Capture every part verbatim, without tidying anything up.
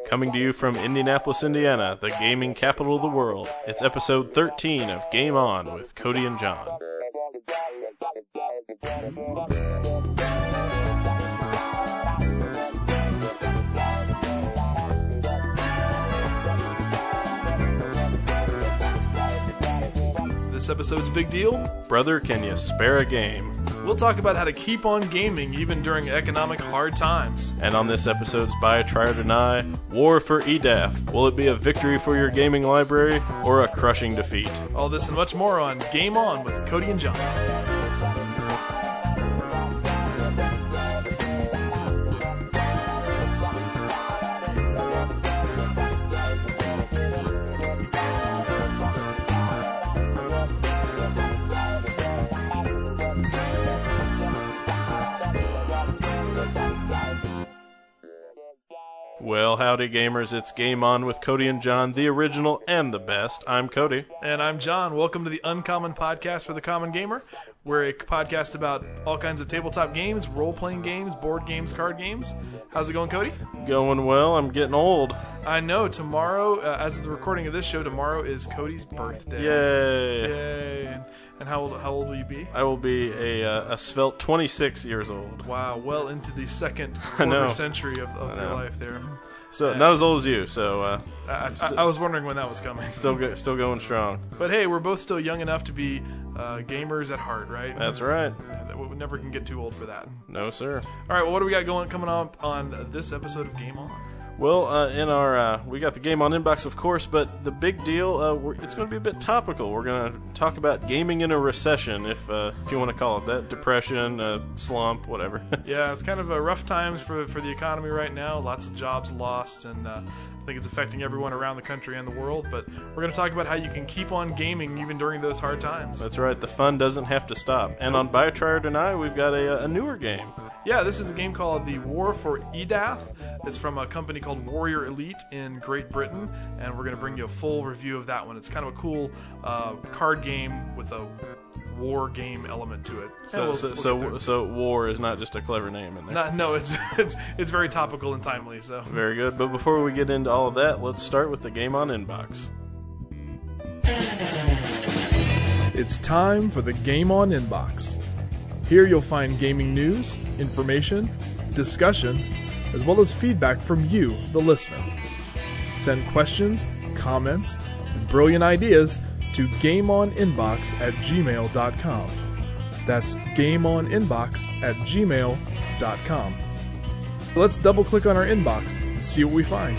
Coming to you from Indianapolis, Indiana, the gaming capital of the world. It's episode thirteen of Game On with Cody and John. This episode's big deal. Brother, can you spare a game? We'll talk about how to keep on gaming even during economic hard times. And on this episode's Buy a Try or Deny, War for E D A F. Will it be a victory for your gaming library or a crushing defeat? All this and much more on Game On with Cody and John. Well, howdy gamers, it's Game On with Cody and John, the original and the best. I'm Cody. And I'm John. Welcome to the Uncommon Podcast for the Common Gamer. We're a podcast about all kinds of tabletop games, role-playing games, board games, card games. How's it going, Cody? Going well. I'm getting old. I know. Tomorrow, uh, as of the recording of this show, tomorrow is Cody's birthday. Yay. Yay. And, and how, old, how old will you be? I will be a, uh, a svelte twenty-six years old. Wow. Well into the second quarter century of, of your life there. So not as old as you, so uh, I, I, I was wondering when that was coming. Still, go, still going strong. But hey, we're both still young enough to be uh, gamers at heart, right? That's right. We never can get too old for that. No, sir. All right, well, what do we got going coming up on this episode of Game On? Well, uh, in our uh, we got the Game On inbox, of course, but the big deal, uh, we're, it's going to be a bit topical. We're going to talk about gaming in a recession, if uh, if you want to call it that, depression, uh, slump, whatever. Yeah, it's kind of a rough times for for the economy right now. Lots of jobs lost, and uh, I think it's affecting everyone around the country and the world. But we're going to talk about how you can keep on gaming even during those hard times. That's right. The fun doesn't have to stop. And on Buy a Try or Deny, we've got a, a newer game. Yeah, this is a game called the War for E D A F. It's from a company called Warrior Elite in Great Britain, and we're going to bring you a full review of that one. It's kind of a cool uh, card game with a war game element to it. So, we'll, so, we'll so, so, war is not just a clever name in there. Not, no, it's it's it's very topical and timely. So very good. But before we get into all of that, let's start with the Game On inbox. It's time for the Game On inbox. Here you'll find gaming news, information, discussion, as well as feedback from you, the listener. Send questions, comments, and brilliant ideas to gameoninbox at gmail dot com. That's gameoninbox at gmail dot com. Let's double-click on our inbox and see what we find.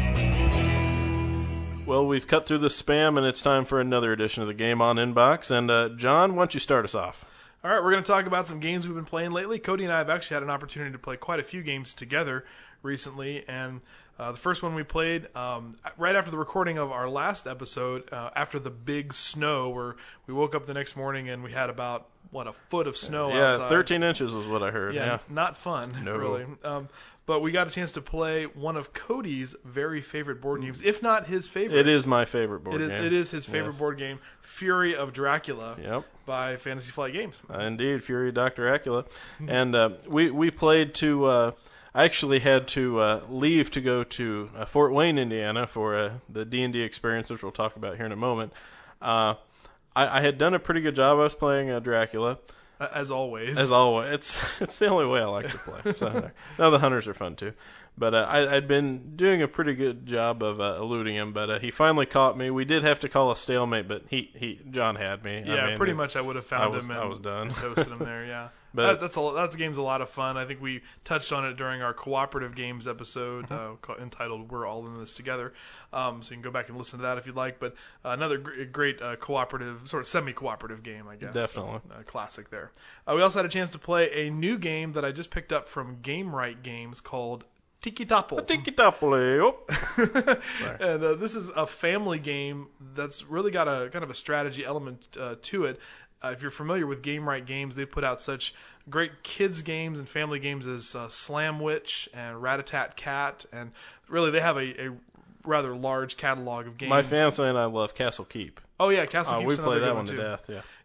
Well, we've cut through the spam, and it's time for another edition of the Game On inbox. And uh, John, why don't you start us off? All right, we're going to talk about some games we've been playing lately. Cody and I have actually had an opportunity to play quite a few games together recently, and uh, the first one we played um, right after the recording of our last episode, uh, after the big snow, where we woke up the next morning and we had about, what, a foot of snow yeah, outside. Yeah, thirteen inches was what I heard. Yeah, yeah. Not fun, no. really. Um, but we got a chance to play one of Cody's very favorite board games, if not his favorite. It is my favorite board it is, game. It is his favorite yes. board game, Fury of Dracula. Yep. By Fantasy Flight Games. Uh, indeed, Fury of Doctor Acula. And uh, we, we played to... Uh, I actually had to uh, leave to go to uh, Fort Wayne, Indiana for uh, the D and D experience, which we'll talk about here in a moment. Uh, I, I had done a pretty good job. I was playing uh, Dracula. As always. As always. It's it's the only way I like to play. So, now the hunters are fun, too. But uh, I, I'd been doing a pretty good job of uh, eluding him, but uh, he finally caught me. We did have to call a stalemate, but he, he John had me. Yeah, I mean, pretty much I would have found I was, him and I was done. toasted him there, yeah. But that, that's a that's game's a lot of fun. I think we touched on it during our cooperative games episode mm-hmm. uh, entitled "We're All in This Together." Um, so you can go back and listen to that if you'd like. But uh, another gr- great uh, cooperative, sort of semi-cooperative game, I guess. Definitely, so, uh, classic there. Uh, we also had a chance to play a new game that I just picked up from Game Right Games called Tiki Topple. Tiki Topple. And uh, this is a family game that's really got a kind of a strategy element uh, to it. Uh, if you're familiar with Game Right Games, they put out such great kids games and family games as uh, Slam Witch and Rat-a-Tat-Cat, and really they have a, a rather large catalog of games. My fiance and I love Castle Keep. Oh yeah, Castle uh, Keep's we another play good that one one to too. death. Yeah,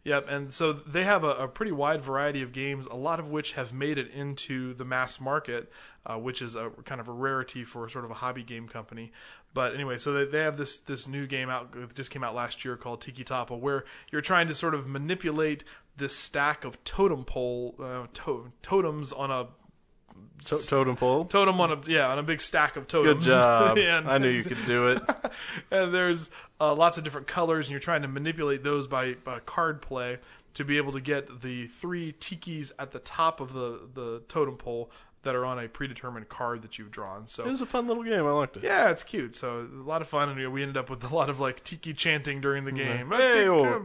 Yep, and so they have a, a pretty wide variety of games, a lot of which have made it into the mass market, uh, which is a kind of a rarity for sort of a hobby game company. But anyway, so they, they have this this new game out, it just came out last year called Tiki Tapa, where you're trying to sort of manipulate this stack of totem pole uh, to- totems on a To- totem pole. Totem on a yeah on a big stack of totems. Good job. and, I knew you could do it. And there's uh, lots of different colors, and you're trying to manipulate those by, by card play to be able to get the three tikis at the top of the, the totem pole that are on a predetermined card that you've drawn. So It was a fun little game. I liked it. yeah, it's cute. So a lot of fun, and you know, we ended up with a lot of like tiki chanting during the game. Hey, oh,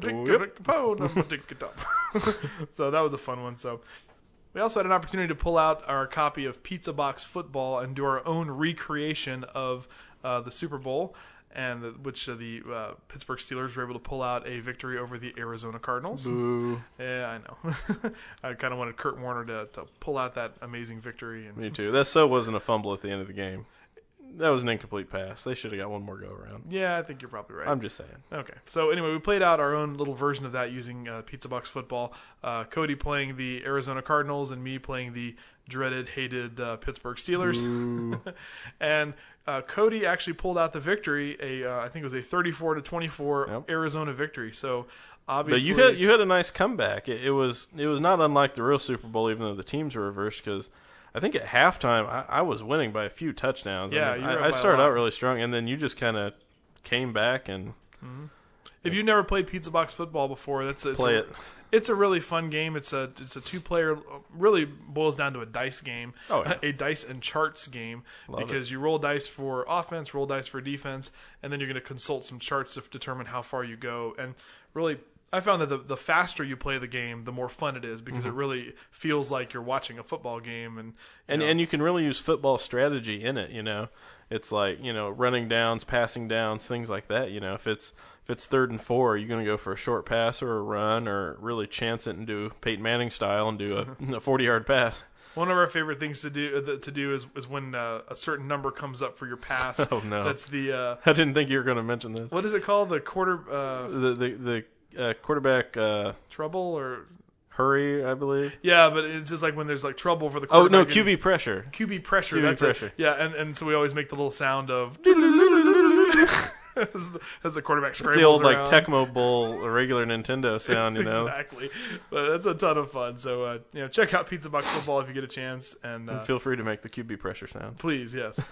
So that was a fun one. So. We also had an opportunity to pull out our copy of Pizza Box Football and do our own recreation of uh, the Super Bowl, and the, which uh, the uh, Pittsburgh Steelers were able to pull out a victory over the Arizona Cardinals. Boo. Yeah, I know. I kind of wanted Kurt Warner to, to pull out that amazing victory. And Me too. That so wasn't a fumble at the end of the game. That was an incomplete pass. They should have got one more go around. Yeah, I think you're probably right. I'm just saying. Okay. So anyway, we played out our own little version of that using uh, Pizza Box Football. Uh, Cody playing the Arizona Cardinals and me playing the dreaded, hated uh, Pittsburgh Steelers. And uh, Cody actually pulled out the victory. A uh, I think it was a thirty-four to twenty-four Yep. Arizona victory. So But obviously, you had you had a nice comeback. It, it was it was not unlike the real Super Bowl, even though the teams were reversed. Because I think at halftime I, I was winning by a few touchdowns. Yeah, I, mean, you were up I, I by a started lot. out really strong, and then you just kind of came back and if you've never played Pizza Box Football before, that's it's play a, it. It's a really fun game. It's a it's a two player. Really boils down to a dice game. Oh, yeah. A dice and charts game. Love because you roll dice for offense, roll dice for defense, and then you're going to consult some charts to determine how far you go. And really, I found that the the faster you play the game, the more fun it is because Mm-hmm. it really feels like you're watching a football game. And you And know, and you can really use football strategy in it. You know, it's like you know running downs, passing downs, things like that. You know, if it's if it's third and four, are you going to go for a short pass or a run, or really chance it and do Peyton Manning style and do a forty yard pass? one of our favorite things to do uh, to do is is when uh, a certain number comes up for your pass. Oh, no. That's the uh, I didn't think you were going to mention this. what is it called? The quarter uh, The the the uh, quarterback uh, trouble or. hurry, I believe. Yeah, but it's just like when there's like trouble for the Oh no, quarterback Q B and- pressure. Q B pressure. Q B that's pressure. it. Yeah, and, and so we always make the little sound of as, the, as the quarterback It's scrambles the old like around. Tecmo Bowl regular Nintendo sound, you know. Exactly, but that's a ton of fun. So uh, you know, check out Pizza Box Football if you get a chance, and, uh, And feel free to make the Q B pressure sound. please, yes.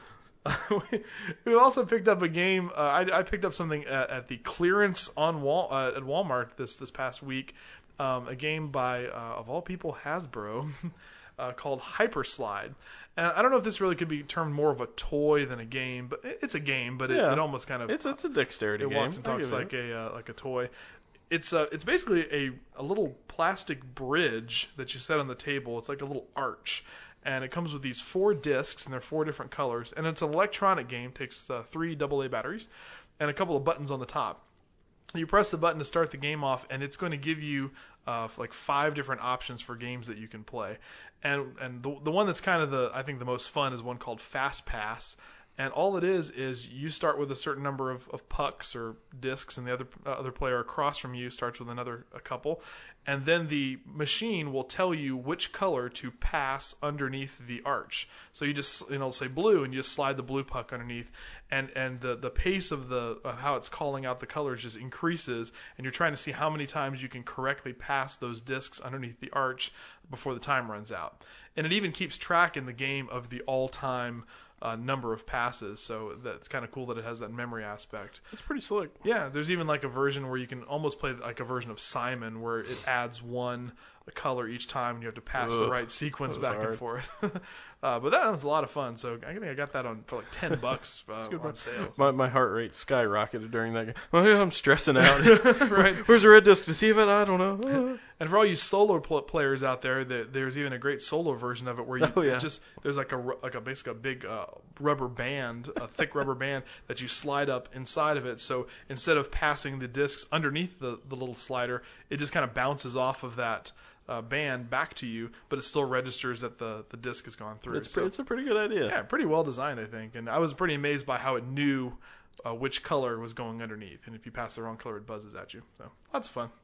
we, we also picked up a game. Uh, I, I picked up something at, at the clearance on Wal uh, at Walmart this this past week. Um, a game by uh, of all people Hasbro uh, called Hyperslide. And I don't know if this really could be termed more of a toy than a game, but it- it's a game. But it, Yeah. it almost kind of It's it's a dexterity it game. walks and I'll talks give like it. a uh, like a toy. It's uh, it's basically a a little plastic bridge that you set on the table. It's like a little arch, and it comes with these four discs, and they're four different colors. And it's an electronic game. Takes uh, three double A batteries, and a couple of buttons on the top. You press the button to start the game off, and it's going to give you uh, like five different options for games that you can play. And and the the one that's kind of the I think the most fun is one called Fast Pass. And all it is is you start with a certain number of, of pucks or discs, and the other uh, other player across from you starts with another a couple, and then the machine will tell you which color to pass underneath the arch. So you just you know say blue, and you just slide the blue puck underneath, and and the the pace of the of how it's calling out the colors just increases, and you're trying to see how many times you can correctly pass those discs underneath the arch before the time runs out. And it even keeps track in the game of the all-time uh, number of passes, so that's kind of cool that it has that memory aspect. It's pretty slick. Yeah, there's even like a version where you can almost play like a version of Simon, where it adds one color each time, and you have to pass the Ugh, right sequence that was back and hard. forth. uh, but that was a lot of fun. So I think I got that on for like ten bucks uh, good, on man. sale. My my heart rate skyrocketed during that game. Oh, yeah, I'm stressing out. Right. Where's the red disc to see if it? I don't know. And for all you solo pl- players out there, there, there's even a great solo version of it where you Oh, yeah. just there's like a ru- like a basically a big uh, rubber band, a thick rubber band that you slide up inside of it. So instead of passing the discs underneath the, the little slider, it just kind of bounces off of that uh, band back to you, but it still registers that the, the disc has gone through. It's So, pre- it's a pretty good idea. yeah, pretty well designed, I think. And I was pretty amazed by how it knew uh, which color was going underneath, and if you pass the wrong color, it buzzes at you. So lots of fun.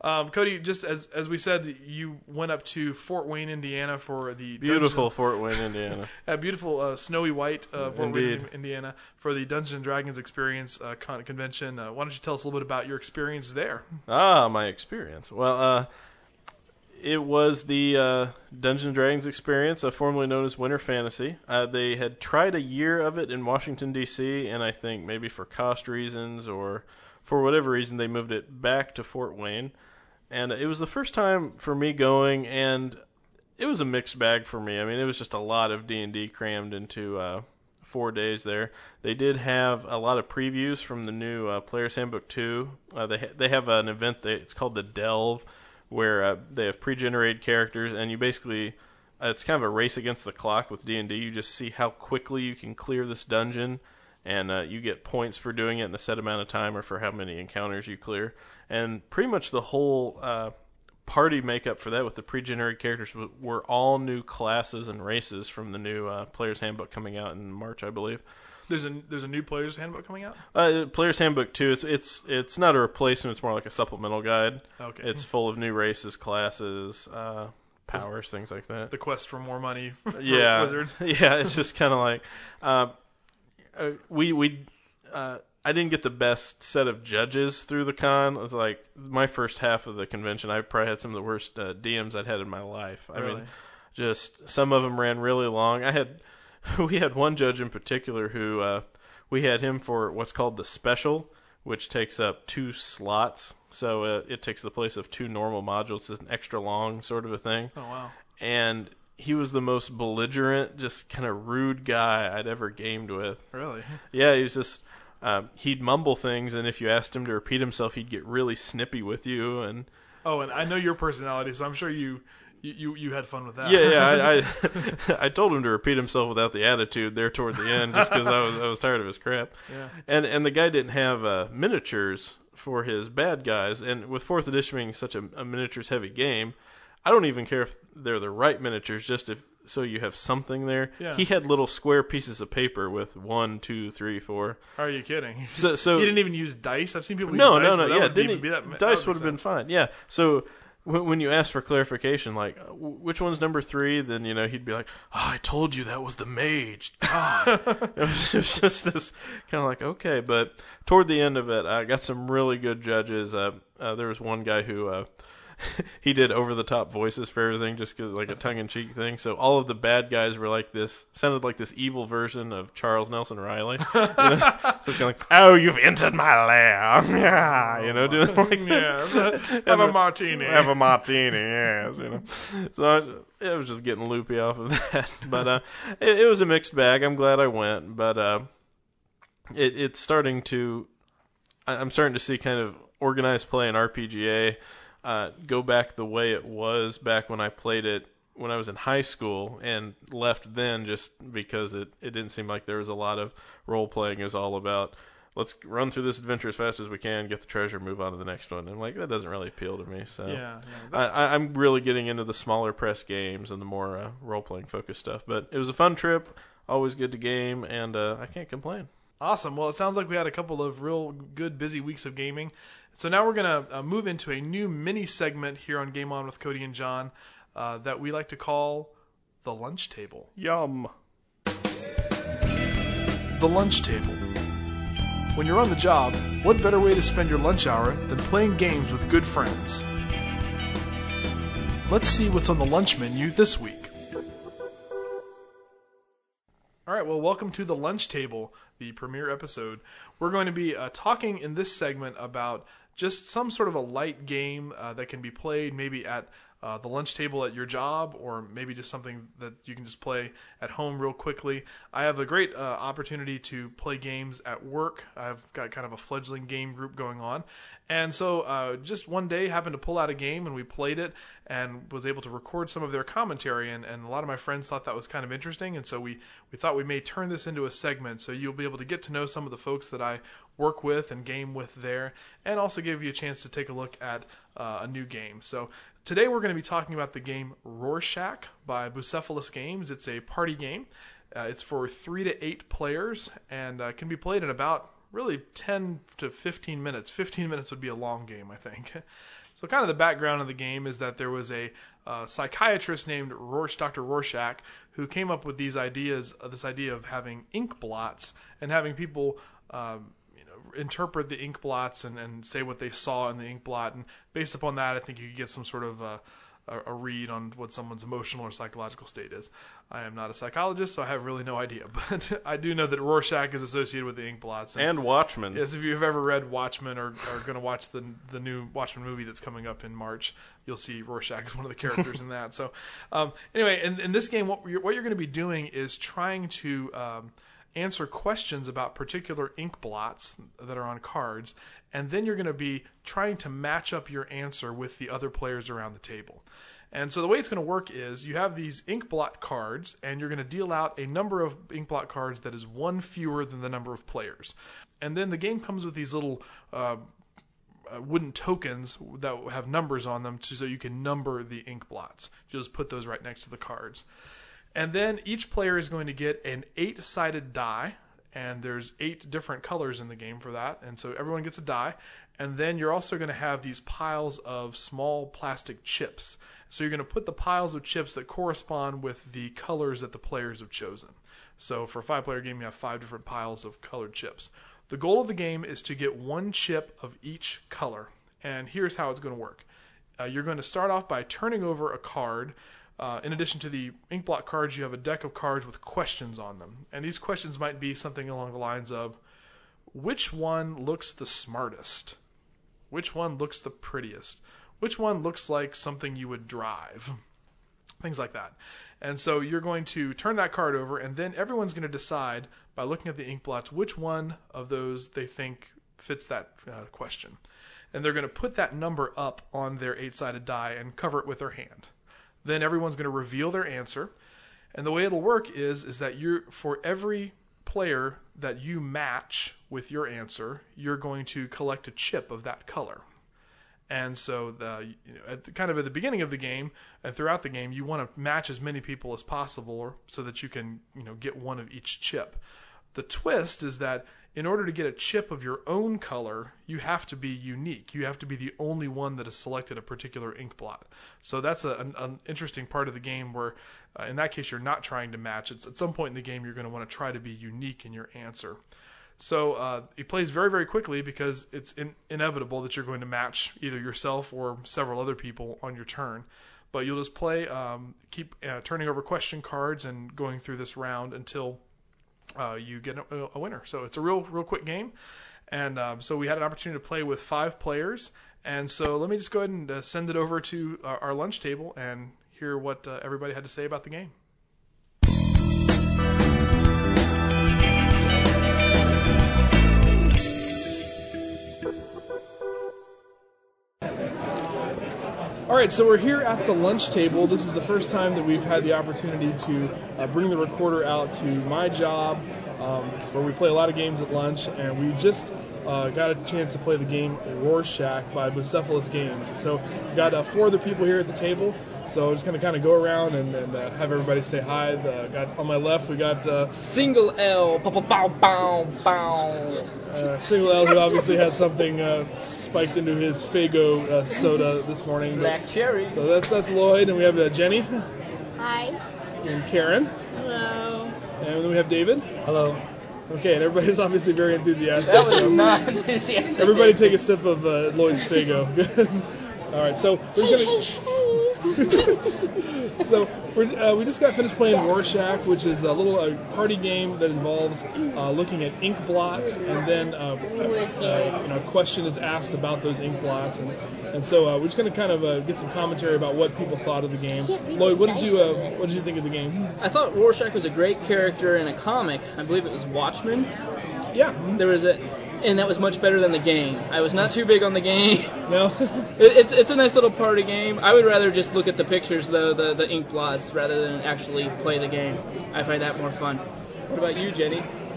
Um, Cody, just as as we said, you went up to Fort Wayne, Indiana for the Beautiful Dungeon, Fort Wayne, Indiana. a beautiful uh, snowy white uh, Fort Indeed. Wayne, Indiana, for the Dungeons and Dragons Experience uh, con- convention. Uh, why don't you tell us a little bit about your experience there? Ah, my experience. Well, uh, it was the uh, Dungeons and Dragons Experience, uh, formerly known as Winter Fantasy. Uh, they had tried a year of it in Washington, D C, and I think maybe for cost reasons or for whatever reason, they moved it back to Fort Wayne. And it was the first time for me going, and it was a mixed bag for me. I mean, it was just a lot of D and D crammed into uh, four days there. They did have a lot of previews from the new uh, Player's Handbook two. Uh, they ha- they have an event, that, it's called the Delve, where uh, they have pre-generated characters, and you basically, uh, it's kind of a race against the clock with D and D. You just see how quickly you can clear this dungeon, and uh, you get points for doing it in a set amount of time or for how many encounters you clear. And pretty much the whole uh, party makeup for that with the pre-generated characters were all new classes and races from the new uh, Player's Handbook coming out in March, I believe. There's a there's a new Player's Handbook coming out? Uh, Player's Handbook two, it's it's it's not a replacement, it's more like a supplemental guide. Okay. It's full of new races, classes, uh, powers, things like that. The quest for more money for yeah. wizards. Yeah, it's just kind of like... Uh, uh, we... we uh, I didn't get the best set of judges through the con. It was like my first half of the convention, I probably had some of the worst uh, D Ms I'd had in my life. I Really? mean, just some of them ran really long. I had... We had one judge in particular who, uh, we had him for what's called the special, which takes up two slots. So uh, it takes the place of two normal modules. It's an extra long sort of a thing. Oh, wow. And he was the most belligerent, just kind of rude guy I'd ever gamed with. Really? Yeah, he was just, uh, he'd mumble things, and if you asked him to repeat himself, he'd get really snippy with you. And Oh, and I know your personality, so I'm sure you... You, you you had fun with that. Yeah, yeah. I, I I told him to repeat himself without the attitude there toward the end, just because I was I was tired of his crap. Yeah. And and the guy didn't have uh, miniatures for his bad guys, and with fourth edition being such a, a miniatures heavy game, I don't even care if they're the right miniatures, just if so you have something there. Yeah. He had little square pieces of paper with one, two, three, four. Are you kidding? So so he didn't even use dice. I've seen people no use dice. no no but that yeah wouldn't didn't even he, be that, that dice would would have make been sense. fine. Yeah. So when you ask for clarification, like, which one's number three, then, you know, he'd be like, oh, I told you that was the mage. God. it, was, it was just this kind of like, okay. But toward the end of it, I got some really good judges. Uh, uh, there was one guy who, uh, he did over-the-top voices for everything, just cause, like a tongue-in-cheek thing. So all of the bad guys were like this, sounded like this evil version of Charles Nelson Riley. You know? So it's kind of like, oh, you've entered my lair. Yeah, you know, doing like that. Yes. Have a martini. Have a martini, yes, you know. So I, it was just getting loopy off of that. But uh, it, it was a mixed bag. I'm glad I went. But uh, it, it's starting to, I'm starting to see kind of organized play in R P G A uh, go back the way it was back when I played it when I was in high school, and left then just because it, it didn't seem like there was a lot of role-playing. It was all about, let's run through this adventure as fast as we can, get the treasure, move on to the next one. And like, that doesn't really appeal to me. So Yeah, yeah. I, I, I'm really getting into the smaller press games and the more uh, role-playing focused stuff. But it was a fun trip, always good to game, and uh, I can't complain. Awesome. Well, it sounds like we had a couple of real good, busy weeks of gaming. So now we're going to uh, move into a new mini segment here on Game On with Cody and John uh, that we like to call The Lunch Table. Yum. The Lunch Table. When you're on the job, what better way to spend your lunch hour than playing games with good friends? Let's see what's on the lunch menu this week. All right, well, welcome to The Lunch Table, the premiere episode. We're going to be uh, talking in this segment about just some sort of a light game uh, that can be played maybe at uh, the lunch table at your job, or maybe just something that you can just play at home real quickly. I have a great uh, opportunity to play games at work. I've got kind of a fledgling game group going on. And so uh, just one day happened to pull out a game and we played it and was able to record some of their commentary. And, and a lot of my friends thought that was kind of interesting. And so we, we thought we may turn this into a segment so you'll be able to get to know some of the folks that I work with and game with there, and also give you a chance to take a look at uh, a new game. So today we're going to be talking about the game Rorschach by Bucephalus Games. It's a party game. Uh, it's for three to eight players and uh, can be played in about really ten to fifteen minutes. fifteen minutes would be a long game, I think. So kind of the background of the game is that there was a uh, psychiatrist named Rorsch, Doctor Rorschach, who came up with these ideas, uh, this idea of having ink blots and having people um, you know, interpret the ink blots and, and say what they saw in the ink blot. And based upon that, I think you could get some sort of uh, a, a read on what someone's emotional or psychological state is. I am not a psychologist, so I have really no idea. But I do know that Rorschach is associated with the ink blots. And, and Watchmen. Yes, if you've ever read Watchmen or are going to watch the the new Watchmen movie that's coming up in March, you'll see Rorschach as one of the characters in that. So um, anyway, in, in this game, what you're, what you're going to be doing is trying to um, answer questions about particular ink blots that are on cards, and then you're going to be trying to match up your answer with the other players around the table. And so the way it's going to work is you have these ink blot cards, and you're going to deal out a number of ink blot cards that is one fewer than the number of players. And then the game comes with these little uh, uh, wooden tokens that have numbers on them to, so you can number the ink blots. You just put those right next to the cards. And then each player is going to get an eight-sided die, and there's eight different colors in the game for that. And so everyone gets a die. And then you're also going to have these piles of small plastic chips. So you're going to put the piles of chips that correspond with the colors that the players have chosen. So for a five-player game, you have five different piles of colored chips. The goal of the game is to get one chip of each color. And here's how it's going to work. Uh, you're going to start off by turning over a card. Uh, in addition to the ink blot cards, you have a deck of cards with questions on them. And these questions might be something along the lines of, which one looks the smartest? Which one looks the prettiest? Which one looks like something you would drive? Things like that. And so you're going to turn that card over, and then everyone's going to decide by looking at the ink blots which one of those they think fits that uh, question. And they're going to put that number up on their eight-sided die and cover it with their hand. Then everyone's going to reveal their answer. And the way it'll work is, is that you're, for every player that you match with your answer, you're going to collect a chip of that color. And so, the, you know, at the, kind of at the beginning of the game and throughout the game, you want to match as many people as possible, so that you can, you know, get one of each chip. The twist is that in order to get a chip of your own color, you have to be unique. You have to be the only one that has selected a particular ink blot. So that's a, an, an interesting part of the game where, uh, in that case, you're not trying to match. It's at some point in the game you're going to want to try to be unique in your answer. So uh, it plays very, very quickly because it's in, inevitable that you're going to match either yourself or several other people on your turn. But you'll just play, um, keep uh, turning over question cards and going through this round until uh, you get a, a winner. So it's a real, real quick game. And um, so we had an opportunity to play with five players. And so let me just go ahead and uh, send it over to our, our lunch table and hear what uh, everybody had to say about the game. All right, so we're here at the lunch table. This is the first time that we've had the opportunity to uh, bring the recorder out to my job, um, where we play a lot of games at lunch, and we just uh, got a chance to play the game Rorschach by Bucephalus Games. So we've got uh, four other people here at the table, so I'm just going to kind of go around and, and uh, have everybody say hi. Uh, got on my left, we got uh, Single L, pow pow pow pow pow. Uh, Single L, who obviously had something uh, spiked into his Faygo uh, soda this morning. Black cherry. So that's that's Lloyd, and we have uh, Jenny. Hi. And Karen. Hello. And then we have David. Hello. Okay, and everybody's obviously very enthusiastic. That was not enthusiastic. Everybody take a sip of uh, Lloyd's Faygo. All right, so we're just gonna. So we're, uh, we just got finished playing Rorschach, which is a little uh, party game that involves uh, looking at ink blots, and then uh, uh, you know, a question is asked about those ink blots, and and so uh, we're just going to kind of uh, get some commentary about what people thought of the game. Lloyd, what did you uh, what did you think of the game? I thought Rorschach was a great character in a comic. I believe it was Watchmen. Yeah, There was a, and that was much better than the game. I was not too big on the game. no. It, it's it's a nice little party game. I would rather just look at the pictures, though, the the ink blots, rather than actually play the game. I find that more fun. What about you, Jenny?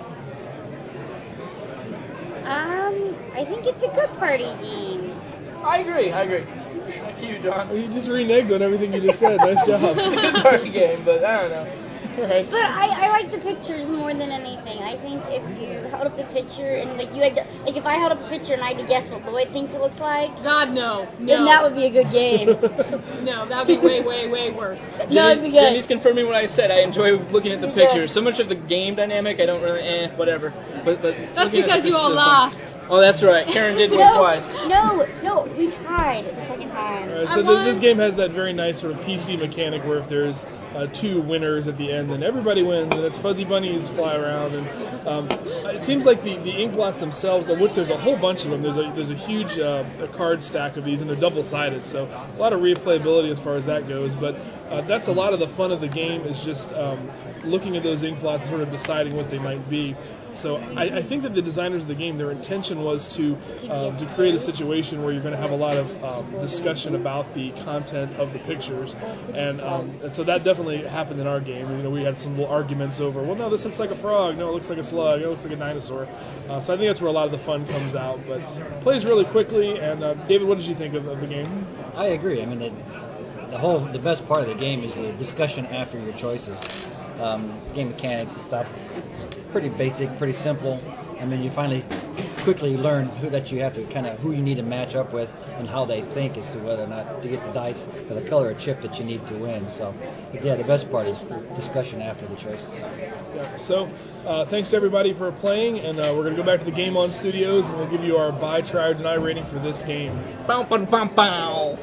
Um, I think it's a good party game. I agree. I agree. Back to you, John. You just reneged on everything you just said. Nice job. It's a good party game, but I don't know. Right. But I, I like the pictures more than anything. I think if you held up the picture and like you had to, like if I held up a picture and I had to guess what Lloyd thinks it looks like, God, no. then No. that would be a good game. No, that would be way, way, way worse. No, Jenny's, it'd be good. Jenny's confirming what I said. I enjoy looking at the Yeah. pictures. So much of the game dynamic, I don't really, eh, whatever. But, but That's looking at because the you all pictures is fun. lost. Oh, that's right. Karen did win no, twice. no, no, we tied the second time. All right, I so th- won. this game has that very nice sort of P C mechanic where if there's uh, two winners at the end, then everybody wins, and it's fuzzy bunnies fly around. And um, it seems like the, the ink blots themselves, of which there's a whole bunch of them. There's a there's a huge uh, a card stack of these, and they're double sided, so a lot of replayability as far as that goes. But uh, that's a lot of the fun of the game is just um, looking at those ink blots, sort of deciding what they might be. So I, I think that the designers of the game, their intention was to uh, to create a situation where you're going to have a lot of um, discussion about the content of the pictures, and, um, and so that definitely happened in our game. You know, we had some little arguments over, well, no, this looks like a frog, no, it looks like a slug, it looks like a dinosaur. Uh, so I think that's where a lot of the fun comes out. But it plays really quickly. And uh, David, what did you think of, of the game? I agree. I mean, the, the whole, the best part of the game is the discussion after your choices. Um, game mechanics and stuff. It's pretty basic, pretty simple. I mean, you finally quickly learn who that you have to kind of who you need to match up with and how they think as to whether or not to get the dice or the color of chip that you need to win. So, but yeah, the best part is the discussion after the choices. Yeah. So, uh, thanks to everybody for playing, and uh, we're going to go back to the Game On Studios, and we'll give you our buy, try, or deny rating for this game. Bow, bow, bow, bow.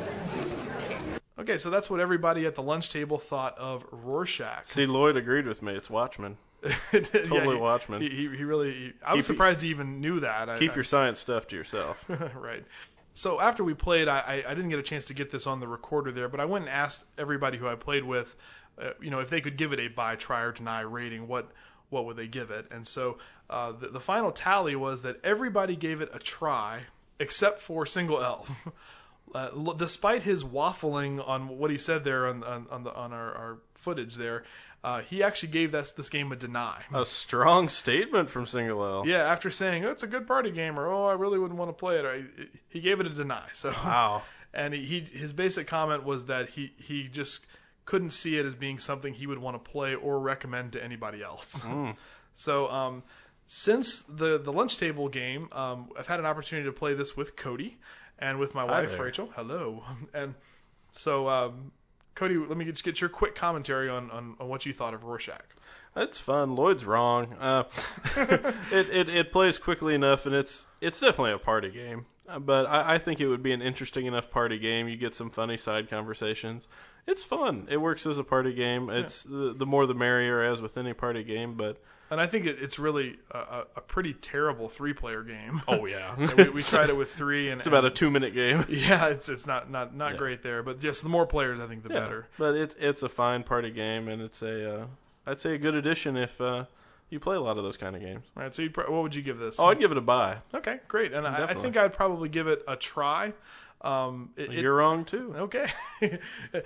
Okay, so that's what everybody at the lunch table thought of Rorschach. See, Lloyd agreed with me. It's Watchmen. Totally Totally Watchmen. He, he, he really. He, I was Keep- surprised he even knew that. I, Keep I, your science stuff to yourself. right. So after we played, I, I, I didn't get a chance to get this on the recorder there, but I went and asked everybody who I played with, uh, you know, if they could give it a buy, try, or deny rating. What what would they give it? And so uh, the, the final tally was that everybody gave it a try, except for Single L. Uh, l- despite his waffling on what he said there on on, on, the, on our, our footage there, uh, he actually gave this, this game a deny. A strong statement from Single L. Yeah, after saying, oh, it's a good party game, or oh, I really wouldn't want to play it, I, he gave it a deny. So, Wow. and he, he his basic comment was that he, he just couldn't see it as being something he would want to play or recommend to anybody else. Mm. So, um, since the, the lunch table game, um, I've had an opportunity to play this with Cody and with my Hi wife, there. Rachel. Hello. And so, um, Cody, let me just get your quick commentary on, on, on what you thought of Rorschach. It's fun. Lloyd's wrong. Uh, it, it it plays quickly enough, and it's it's definitely a party game. Uh, But I, I think it would be an interesting enough party game. You get some funny side conversations. It's fun. It works as a party game. It's the, the more the merrier, as with any party game. But And I think it, it's really a, a, a pretty terrible three-player game. oh yeah, we, we tried it with three, and it's about a two-minute game. yeah, it's it's not not, not Yeah. great there. But just the more players, I think, the Yeah, better. but it's it's a fine party game, and it's a uh, I'd say a good addition if uh, you play a lot of those kind of games. All right, so you'd pro- what would you give this? Oh, I'd give it a buy. Okay, great. And I, I Definitely. think I'd probably give it a try. Um, it, it- You're wrong too. okay. it's,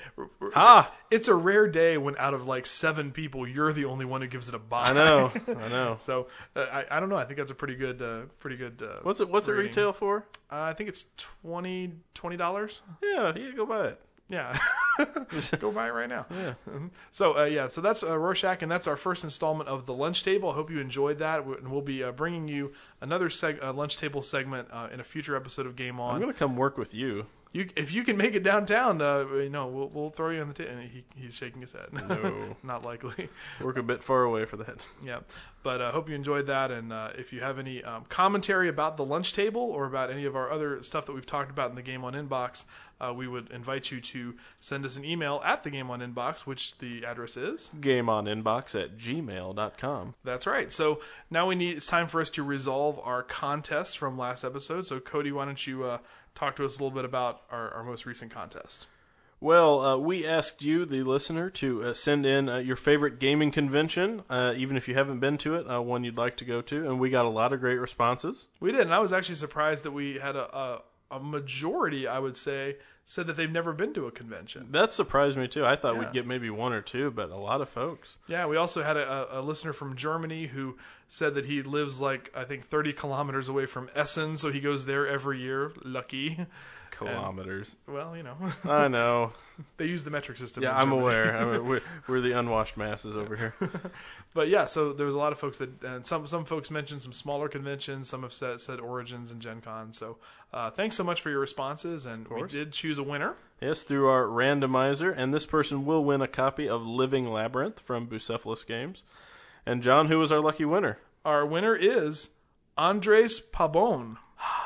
Ah! a, it's a rare day when out of like seven people, you're the only one who gives it a buy. I know, I know. So uh, I, I don't know. I think that's a pretty good, uh, pretty good. Uh, What's it? What's it rating. retail for? Uh, I think it's twenty twenty dollars. Yeah, yeah, go buy it. Yeah, go buy it right now. Yeah. So uh, yeah, so that's uh, Rorschach, and that's our first installment of the lunch table. I hope you enjoyed that, and we'll be uh, bringing you another seg- uh, lunch table segment uh, in a future episode of Game On. I'm gonna come work with you. You, if you can make it downtown, uh, you know, we'll we'll throw you on the table. He, he's shaking his head. No. Not likely. Work a bit far away for that. Yeah, but I uh, hope you enjoyed that. And uh, if you have any um, commentary about the lunch table or about any of our other stuff that we've talked about in the Game On Inbox, uh, we would invite you to send us an email at the Game On Inbox, which the address is. GameOnInbox at gmail dot com. That's right. So now we need. It's time for us to resolve our contest from last episode. So Cody, why don't you uh, talk to us a little bit about our, our most recent contest? Well, uh, we asked you, the listener, to uh, send in uh, your favorite gaming convention, uh, even if you haven't been to it, uh, one you'd like to go to, and we got a lot of great responses. We did, and I was actually surprised that we had a, a, a majority, I would say, said that they've never been to a convention. That surprised me too. I thought Yeah. we'd get maybe one or two, but a lot of folks. Yeah, we also had a, a listener from Germany who said that he lives like, I think, thirty kilometers away from Essen, so he goes there every year. Lucky. Kilometers. And, well, you know. I know. They use the metric system. Yeah, in I'm Germany. aware. I mean, we're, we're the unwashed masses over here. But yeah, so there was a lot of folks that, and some some folks mentioned some smaller conventions. Some have said, said Origins and Gen Con. So uh, thanks so much for your responses, and we did choose a winner. Yes, through our randomizer, and this person will win a copy of Living Labyrinth from Bucephalus Games. And John, who was our lucky winner? Our winner is Andres Pabon,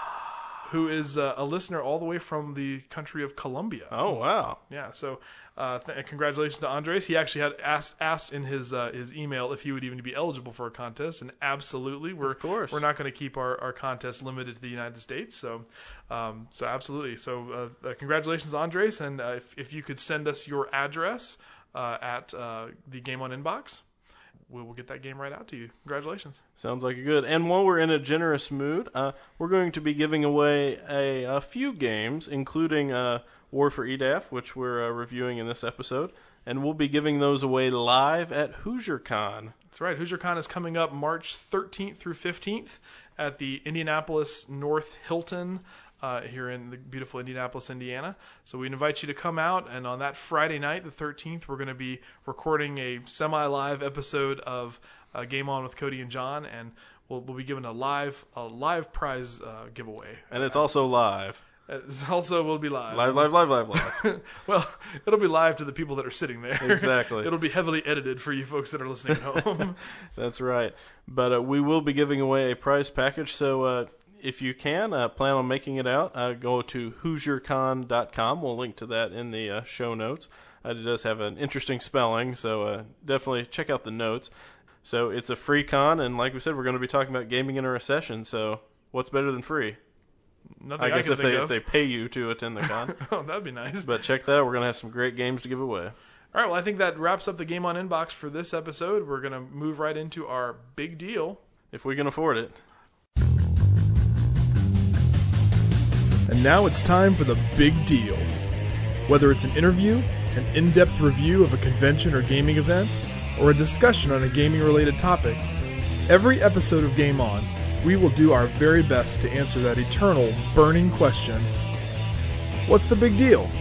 who is uh, a listener all the way from the country of Colombia. Oh, wow. Yeah, so uh, th- congratulations to Andres. He actually had asked asked in his uh, his email if he would even be eligible for a contest, and absolutely, we're Of course. we're not going to keep our, our contest limited to the United States. So, um, so absolutely. So, uh, uh, congratulations, Andres, and uh, if if you could send us your address uh, at uh, the Game On inbox, we will get that game right out to you. Congratulations. Sounds like a good. And while we're in a generous mood, uh, we're going to be giving away a, a few games, including uh, War for E D A F, which we're uh, reviewing in this episode. And we'll be giving those away live at HoosierCon. That's right. HoosierCon is coming up March thirteenth through fifteenth at the Indianapolis North Hilton uh, here in the beautiful Indianapolis, Indiana. So we invite you to come out, and on that Friday night, the thirteenth, we're going to be recording a semi-live episode of uh, Game On with Cody and John, and we'll, we'll be giving a live a live prize uh, giveaway. And it's also live. It's also will be live. Live, live, live, live, live. Well, it'll be live to the people that are sitting there. Exactly. It'll be heavily edited for you folks that are listening at home. That's right. But uh, we will be giving away a prize package, so uh, if you can, uh, plan on making it out, uh, go to Hoosier Con dot com. We'll link to that in the uh, show notes. Uh, it does have an interesting spelling, so uh, definitely check out the notes. So it's a free con, and like we said, we're going to be talking about gaming in a recession, so what's better than free? Nothing I guess can if think they of. if they pay you to attend the con. Oh, that'd be nice. But check that out. We're going to have some great games to give away. All right, well, I think that wraps up the Game On Inbox for this episode. We're going to move right into our big deal. If we can afford it. And now it's time for the big deal. Whether it's an interview, an in-depth review of a convention or gaming event, or a discussion on a gaming-related topic, every episode of Game On, we will do our very best to answer that eternal, burning question, what's the big deal?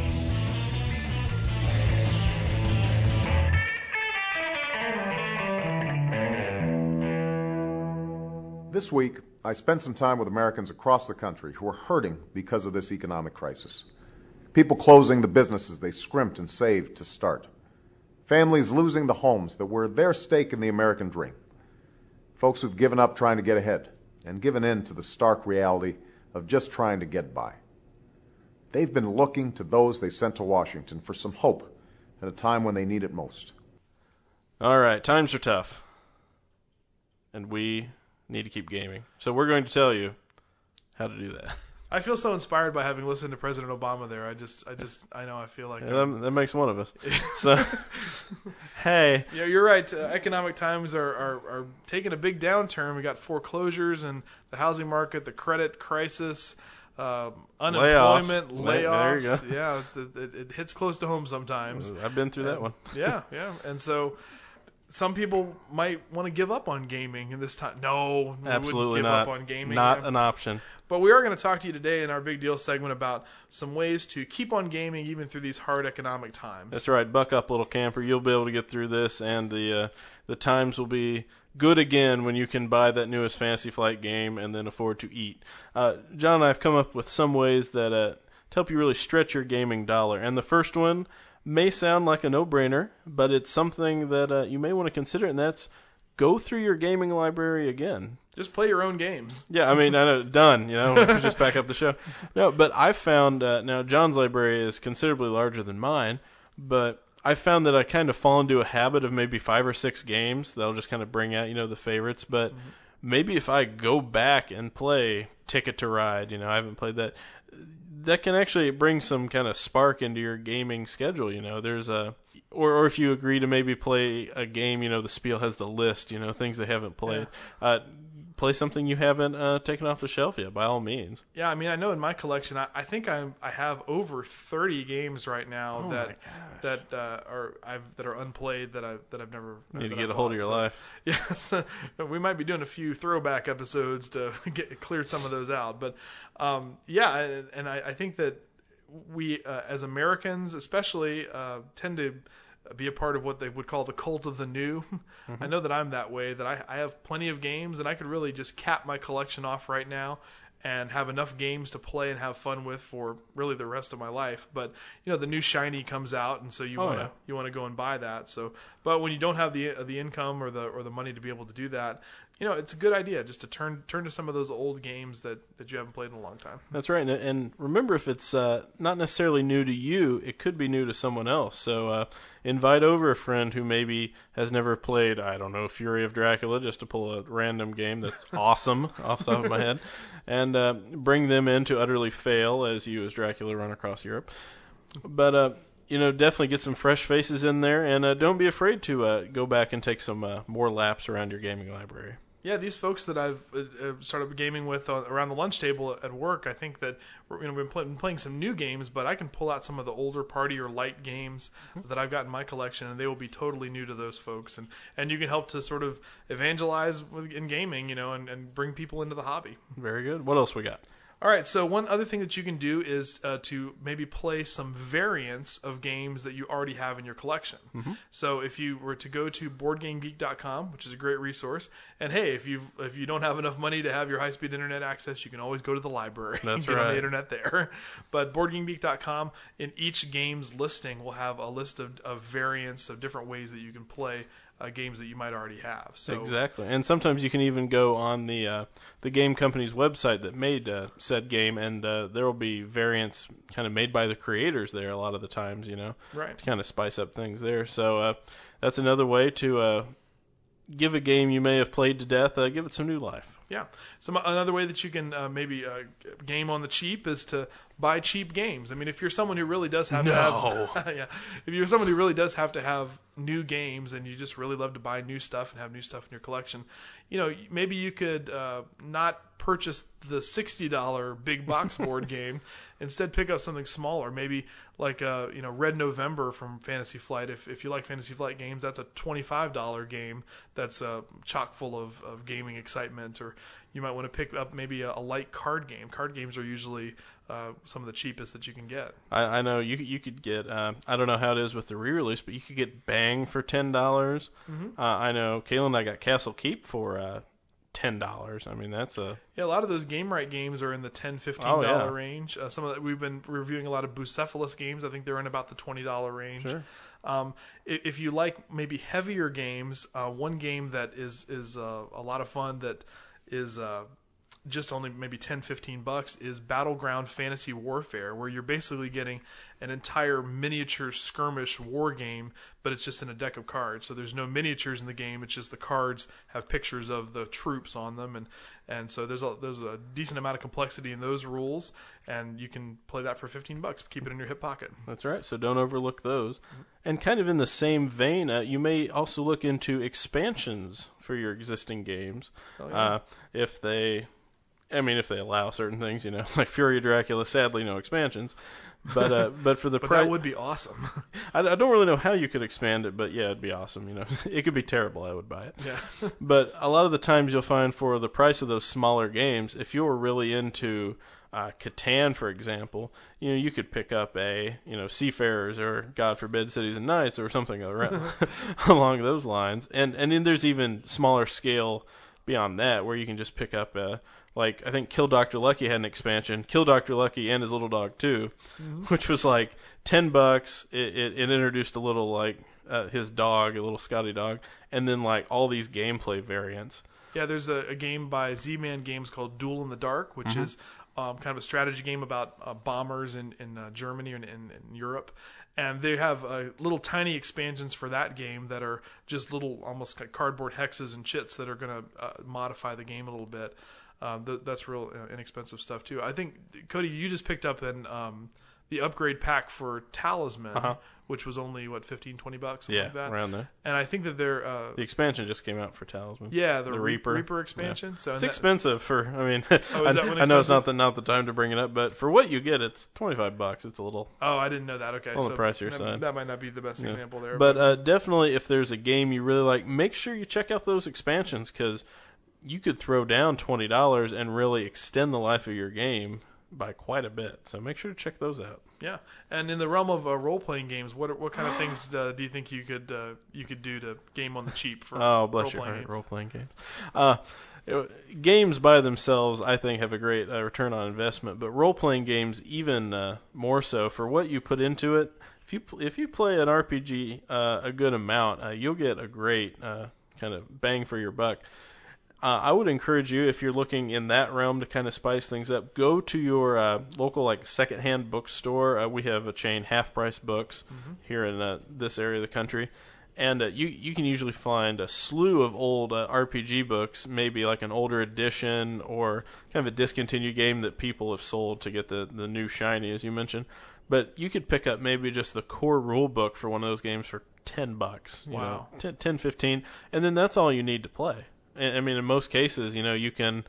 This week, I spent some time with Americans across the country who are hurting because of this economic crisis. People closing the businesses they scrimped and saved to start. Families losing the homes that were their stake in the American dream. Folks who've given up trying to get ahead and given in to the stark reality of just trying to get by. They've been looking to those they sent to Washington for some hope at a time when they need it most. All right, times are tough. And we need to keep gaming. So we're going to tell you how to do that. I feel so inspired by having listened to President Obama there. I just, I just, I know I feel like... Yeah, that, that makes one of us. So, hey. Yeah, you're right. Uh, economic times are, are, are taking a big downturn. We got foreclosures and the housing market, the credit crisis, uh, unemployment, layoffs. layoffs. There you go. Yeah, it's, it, it hits close to home sometimes. I've been through that And- one. yeah, yeah. And so some people might want to give up on gaming in this time. No, we Absolutely wouldn't give not. up on gaming. Not Yeah. an option. But we are going to talk to you today in our Big Deal segment about some ways to keep on gaming even through these hard economic times. That's right. Buck up, little camper. You'll be able to get through this, and the uh, the times will be good again when you can buy that newest Fantasy Flight game and then afford to eat. Uh, John and I have come up with some ways that uh, to help you really stretch your gaming dollar. And the first one may sound like a no-brainer, but it's something that uh, you may want to consider, and that's go through your gaming library again. Just play your own games. Yeah, I mean, I know, done, you know, just back up the show. No, but I found, uh, now John's library is considerably larger than mine, but I found that I kind of fall into a habit of maybe five or six games that'll just kind of bring out, you know, the favorites, but mm-hmm. maybe if I go back and play Ticket to Ride, you know, I haven't played that, that can actually bring some kind of spark into your gaming schedule, you know, there's a, or, or if you agree to maybe play a game, you know, the Spiel has the list, you know, things they haven't played, yeah. uh, play something you haven't uh, taken off the shelf yet, by all means. Yeah, I mean, I know in my collection, I, I think I I have over thirty games right now Oh that that uh, are I've that are unplayed that I that I've never You need that to get I've a hold of bought. your So, life. Yes, we might be doing a few throwback episodes to get clear some of those out. But um, yeah, and, and I, I think that we uh, as Americans, especially, uh, tend to be a part of what they would call the cult of the new. Mm-hmm. I know that I'm that way, that I, I have plenty of games and I could really just cap my collection off right now and have enough games to play and have fun with for really the rest of my life. But you know, the new shiny comes out, and so you Oh, want to yeah. you want to go and buy that. So, but when you don't have the the income or the or the money to be able to do that, you know, it's a good idea just to turn turn to some of those old games that, that you haven't played in a long time. That's right. And, and remember, if it's uh, not necessarily new to you, it could be new to someone else. So uh, invite over a friend who maybe has never played, I don't know, Fury of Dracula, just to pull a random game that's awesome off the top of my head, and uh, bring them in to utterly fail as you as Dracula run across Europe. But, uh, you know, definitely get some fresh faces in there, and uh, don't be afraid to uh, go back and take some uh, more laps around your gaming library. Yeah, these folks that I've uh, started gaming with uh, around the lunch table at work, I think that we're, you know, we've been, play, been playing some new games, but I can pull out some of the older party or light games that I've got in my collection, and they will be totally new to those folks. And, and you can help to sort of evangelize with, in gaming, you know, and, and bring people into the hobby. Very good. What else we got? All right, so one other thing that you can do is uh, to maybe play some variants of games that you already have in your collection. Mm-hmm. So if you were to go to board game geek dot com, which is a great resource, and hey, if you if you don't have enough money to have your high-speed internet access, you can always go to the library. That's get on right. the internet there. But board game geek dot com, in each game's listing, will have a list of, of variants of different ways that you can play Uh, games that you might already have. So Exactly, and sometimes you can even go on the uh, the game company's website that made uh, said game, and uh, there will be variants kind of made by the creators there a lot of the times, you know, Right. to kind of spice up things there. So uh, that's another way to uh, give a game you may have played to death, uh, give it some new life. Yeah. Some another way that you can uh, maybe uh, game on the cheap is to buy cheap games. I mean, if you're someone who really does have No. to have, yeah, if you're someone who really does have to have new games and you just really love to buy new stuff and have new stuff in your collection, you know, maybe you could uh, not purchase the sixty dollar big box board game. Instead, pick up something smaller, maybe like uh, you know, Red November from Fantasy Flight. If if you like Fantasy Flight games, that's a twenty-five dollar game that's uh, chock full of, of gaming excitement. Or you might want to pick up maybe a, a light card game. Card games are usually uh, some of the cheapest that you can get. I, I know you you could get uh, I don't know how it is with the re-release, but you could get Bang for ten dollars. Mm-hmm. Uh, I know Kayla and I got Castle Keep for uh, ten dollars. I mean, that's a Yeah, a lot of those Game Right games are in the ten dollars, fifteen dollars Oh, yeah. range. Uh, some of the, we've been reviewing a lot of Bucephalus games. I think they're in about the twenty dollar range. Sure. Um, if, if you like maybe heavier games, uh, one game that is is uh, a lot of fun that is uh, just only maybe ten, fifteen bucks is Battleground Fantasy Warfare, where you're basically getting an entire miniature skirmish war game, but it's just in a deck of cards. So there's no miniatures in the game. It's just the cards have pictures of the troops on them, and and so there's a there's a decent amount of complexity in those rules, and you can play that for fifteen bucks. Keep it in your hip pocket. That's right, so don't overlook those. And kind of in the same vein, uh, you may also look into expansions for your existing games. Oh, yeah. uh, if they, I mean, if they allow certain things, you know, like Fury of Dracula, sadly no expansions. But uh, but for the But price, that would be awesome. I, I don't really know how you could expand it, but yeah, it'd be awesome. You know, it could be terrible. I would buy it. Yeah. But a lot of the times you'll find for the price of those smaller games, if you're really into uh, Catan, for example, you know, you could pick up a, you know, Seafarers or, God forbid, Cities and Knights or something around, along those lines. And and then there's even smaller scale beyond that where you can just pick up a, like, I think Kill Doctor Lucky had an expansion, Kill Doctor Lucky and his little dog too, mm-hmm. which was like ten bucks. It, it, it introduced a little, like, uh, his dog, a little Scotty dog, and then, like, all these gameplay variants. Yeah, there's a, a game by Z-Man Games called Duel in the Dark, which mm-hmm. is um, kind of a strategy game about uh, bombers in, in uh, Germany and in, in Europe. And they have uh, little tiny expansions for that game that are just little, almost like cardboard hexes and chits that are going to uh, modify the game a little bit. Um, th- that's real uh, inexpensive stuff too. I think, Cody, you just picked up an um, the upgrade pack for Talisman, Uh-huh. which was only what fifteen, twenty bucks, something Yeah, like that. around there. And I think that they're uh, The expansion just came out for Talisman. yeah, the, the Re- Reaper. Reaper expansion. Yeah. So It's and that- expensive for. I mean, Oh, I, is that one I know it's not expensive? the not the time to bring it up, but for what you get, it's twenty five bucks. It's a little. Oh, I didn't know that. Okay, On the so pricier that, side. that might not be the best Yeah. example there. But uh, definitely, if there's a game you really like, make sure you check out those expansions because you could throw down twenty dollars and really extend the life of your game by quite a bit. So make sure to check those out. yeah, and in the realm of uh, role playing games, what what kind of things uh, do you think you could uh, you could do to game on the cheap for Oh, bless your role-playing heart, games? role playing games. Uh, it- games by themselves, I think, have a great uh, return on investment, but role playing games even uh, more so for what you put into it. If you pl- if you play an R P G uh, a good amount, uh, you'll get a great uh, kind of bang for your buck. Uh, I would encourage you, if you're looking in that realm to kind of spice things up, go to your uh, local like secondhand bookstore. Uh, we have a chain, Half Price Books, Mm-hmm. here in uh, this area of the country, and uh, you you can usually find a slew of old uh, R P G books, maybe like an older edition or kind of a discontinued game that people have sold to get the the new shiny, as you mentioned. But you could pick up maybe just the core rule book for one of those games for ten bucks. You Wow. know, ten, ten, fifteen, and then that's all you need to play. I mean, in most cases, you know, you can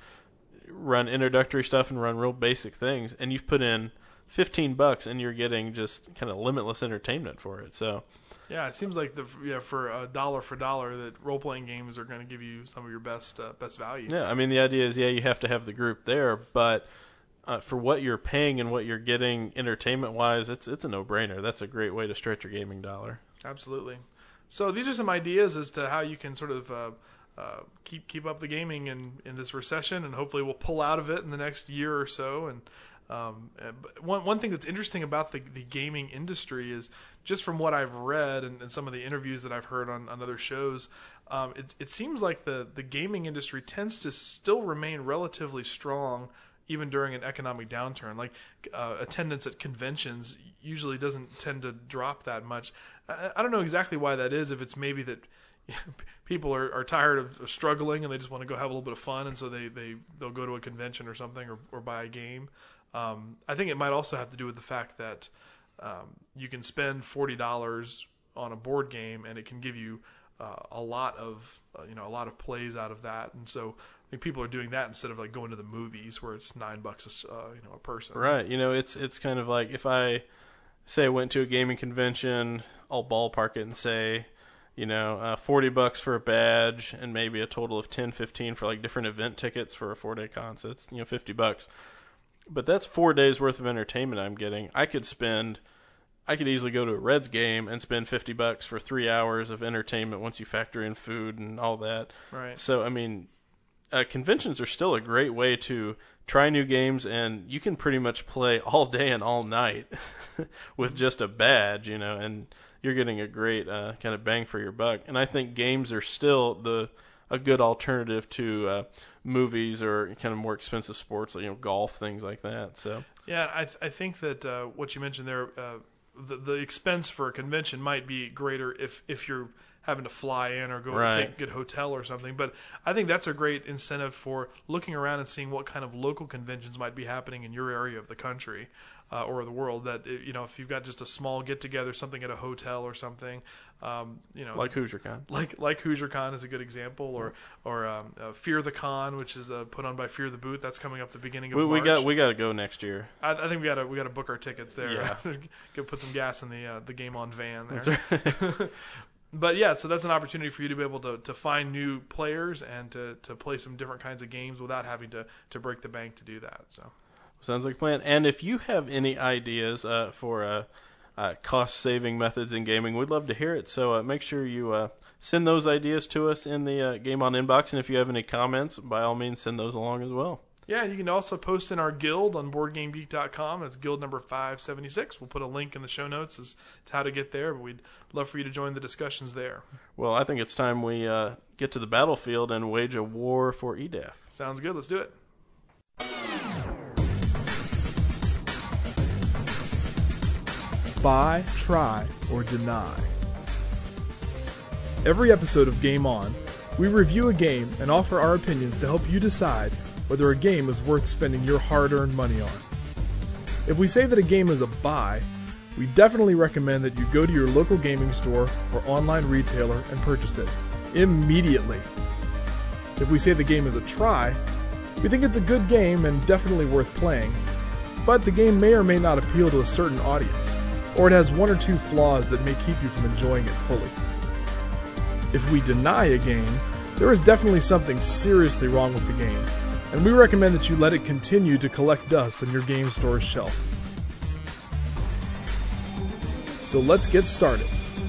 run introductory stuff and run real basic things, and you've put in fifteen bucks, and you're getting just kind of limitless entertainment for it. So, Yeah, it seems like the yeah for a dollar for dollar that role playing games are going to give you some of your best uh, best value. yeah, I mean, the idea is, yeah, you have to have the group there, but uh, for what you're paying and what you're getting entertainment-wise, it's it's a no-brainer. That's a great way to stretch your gaming dollar. Absolutely. So these are some ideas as to how you can sort of uh, uh, keep keep up the gaming in, in this recession, and hopefully we'll pull out of it in the next year or so. And um, uh, but one one thing that's interesting about the the gaming industry is just from what I've read and, and some of the interviews that I've heard on, on other shows, um, it it seems like the the gaming industry tends to still remain relatively strong even during an economic downturn. Like uh, attendance at conventions usually doesn't tend to drop that much. I, I don't know exactly why that is. If it's maybe that people are, are tired of struggling and they just want to go have a little bit of fun, and so they, they, they'll go to a convention or something or, or buy a game. Um, I think it might also have to do with the fact that um, you can spend forty dollars on a board game and it can give you uh, a lot of uh, you know a lot of plays out of that, and so I think people are doing that instead of like going to the movies where it's nine bucks a uh, you know a person. Right. You know, it's it's kind of like if I say I went to a gaming convention, I'll ballpark it and say, you know, uh, forty bucks for a badge and maybe a total of ten, fifteen for like different event tickets for a four-day con. So it's, you know, fifty bucks. But that's four days worth of entertainment I'm getting. I could spend, I could easily go to a Reds game and spend fifty bucks for three hours of entertainment once you factor in food and all that. Right. So, I mean, uh, conventions are still a great way to try new games, and you can pretty much play all day and all night with just a badge, you know, and you're getting a great uh, kind of bang for your buck. And I think games are still the a good alternative to uh, movies or kind of more expensive sports, like, you know, golf, things like that. So Yeah, I th- I think that uh, what you mentioned there, uh, the the expense for a convention might be greater if if you're having to fly in or go Right. take a good hotel or something. But I think that's a great incentive for looking around and seeing what kind of local conventions might be happening in your area of the country uh, or the world. That, you know, if you've got just a small get together, something at a hotel or something, um, you know, like HoosierCon. like like HoosierCon is a good example, or or um, uh, Fear the Con, which is uh, put on by Fear the Booth. That's coming up the beginning of We, we March. got we got to go next year. I, I think we gotta we gotta book our tickets there. Yeah. Go put some gas in the uh, the Game On van there. That's right. But yeah, so that's an opportunity for you to be able to, to find new players and to, to play some different kinds of games without having to, to break the bank to do that. So Sounds like a plan. And if you have any ideas uh, for uh, uh, cost-saving methods in gaming, we'd love to hear it. So uh, make sure you uh, send those ideas to us in the uh, Game On inbox. And if you have any comments, by all means, send those along as well. yeah, you can also post in our guild on board game geek dot com. That's guild number five seventy-six. We'll put a link in the show notes as to how to get there, but we'd love for you to join the discussions there. Well, I think it's time we uh, get to the battlefield and wage a war for E D A F. Sounds good. Let's do it. Buy, try, or deny. Every episode of Game On, we review a game and offer our opinions to help you decide whether a game is worth spending your hard-earned money on. If we say that a game is a buy, we definitely recommend that you go to your local gaming store or online retailer and purchase it immediately. If we say the game is a try, we think it's a good game and definitely worth playing, but the game may or may not appeal to a certain audience, or it has one or two flaws that may keep you from enjoying it fully. If we deny a game, there is definitely something seriously wrong with the game, and we recommend that you let it continue to collect dust on your game store's shelf. So let's get started.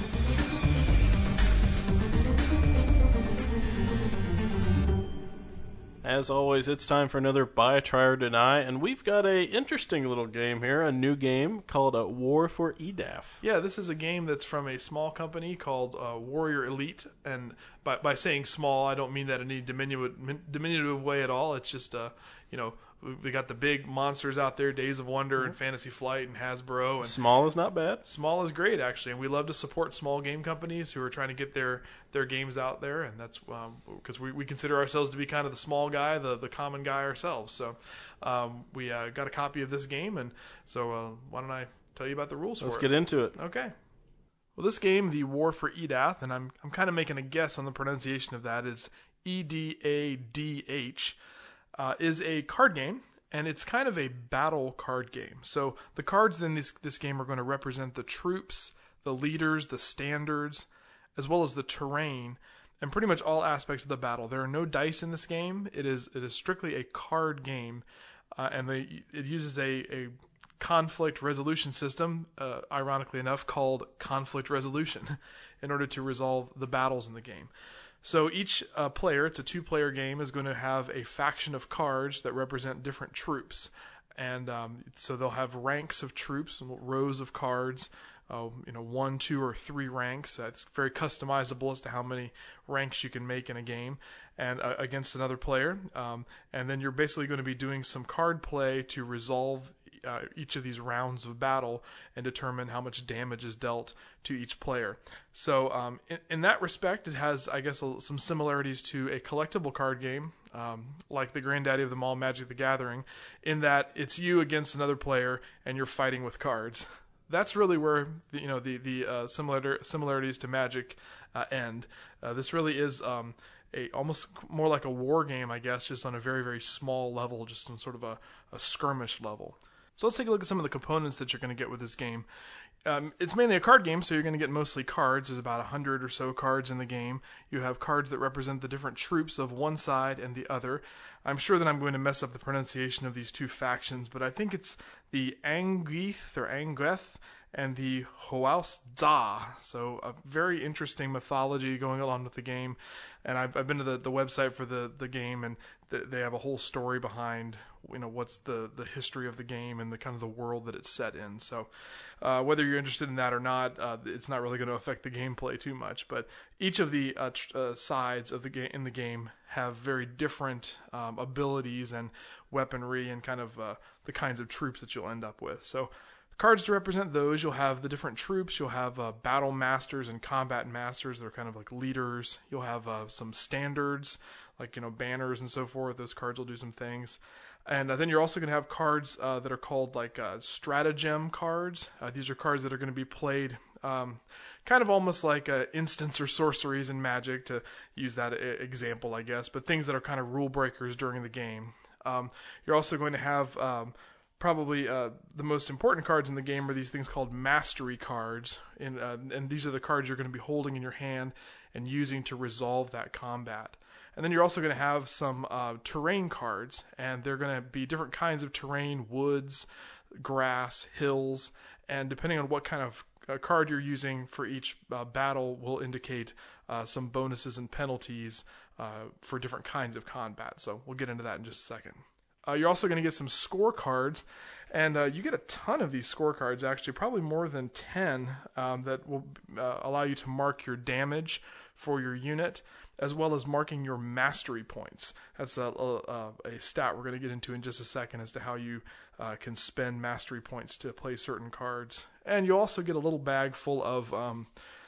As always, it's time for another Buy, Try, or Deny, and we've got a interesting little game here, a new game called uh, War for E D A F. Yeah, this is a game that's from a small company called uh, Warrior Elite, and by by saying small, I don't mean that in any diminutive, diminutive way at all. It's just, uh, you know, we got the big monsters out there, Days of Wonder mm-hmm. and Fantasy Flight and Hasbro. And small is not bad. Small is great, actually, and we love to support small game companies who are trying to get their, their games out there, and that's because um, we, we consider ourselves to be kind of the small guy, the, the common guy ourselves. So um, we uh, got a copy of this game, and so uh, why don't I tell you about the rules Let's for it? Let's get into it. Okay. Well, this game, the War for E D A F, and I'm I'm kind of making a guess on the pronunciation of that, is E D A D H, uh, is a card game. And it's kind of a battle card game. So the cards in this this game are going to represent the troops, the leaders, the standards, as well as the terrain, and pretty much all aspects of the battle. There are no dice in this game. It is it is strictly a card game, uh, and they, it uses a, a conflict resolution system, uh, ironically enough, called conflict resolution, in order to resolve the battles in the game. So each uh, player, it's a two-player game, is going to have a faction of cards that represent different troops. And um, so they'll have ranks of troops, rows of cards, uh, you know, one, two, or three ranks. Uh, it's very customizable as to how many ranks you can make in a game and uh, against another player. Um, and then you're basically going to be doing some card play to resolve Uh, each of these rounds of battle and determine how much damage is dealt to each player. So um, in, in that respect, it has, I guess, a, some similarities to a collectible card game, um, like the granddaddy of them all, Magic the Gathering, in that it's you against another player and you're fighting with cards. That's really where the, you know the the uh, similar similarities to Magic uh, end. Uh, this really is um, a almost more like a war game, I guess, just on a very very small level, just on sort of a, a skirmish level. So let's take a look at some of the components that you're going to get with this game. Um, it's mainly a card game, so you're going to get mostly cards. There's about one hundred or so cards in the game. You have cards that represent the different troops of one side and the other. I'm sure that I'm going to mess up the pronunciation of these two factions, but I think it's the Anguith or Angueth and the Hoausda. So a very interesting mythology going along with the game. And I've, I've been to the, the website for the, the game, and th- they have a whole story behind, you know, what's the, the history of the game and the kind of the world that it's set in. So uh, whether you're interested in that or not, uh, it's not really going to affect the gameplay too much. But each of the uh, tr- uh, sides of the game in the game have very different um, abilities and weaponry and kind of uh, the kinds of troops that you'll end up with. So cards to represent those, you'll have the different troops, you'll have uh, battle masters and combat masters that are kind of like leaders, you'll have uh, some standards, like, you know, banners and so forth. Those cards will do some things. And uh, then you're also going to have cards uh, that are called like uh, stratagem cards. Uh, these are cards that are going to be played um, kind of almost like uh, instants or sorceries in Magic, to use that a- example, I guess, but things that are kind of rule breakers during the game. Um, you're also going to have um, probably uh, the most important cards in the game are these things called mastery cards, and, uh, and these are the cards you're going to be holding in your hand and using to resolve that combat. And then you're also going to have some uh, terrain cards, and they're going to be different kinds of terrain, woods, grass, hills, and depending on what kind of uh, card you're using for each uh, battle will indicate uh, some bonuses and penalties uh, for different kinds of combat. So we'll get into that in just a second. Uh, you're also going to get some scorecards, and uh, you get a ton of these scorecards, actually, probably more than ten, um, that will uh, allow you to mark your damage for your unit, as well as marking your mastery points. That's a, a, a stat we're going to get into in just a second as to how you uh, can spend mastery points to play certain cards. And you also get a little bag full of um,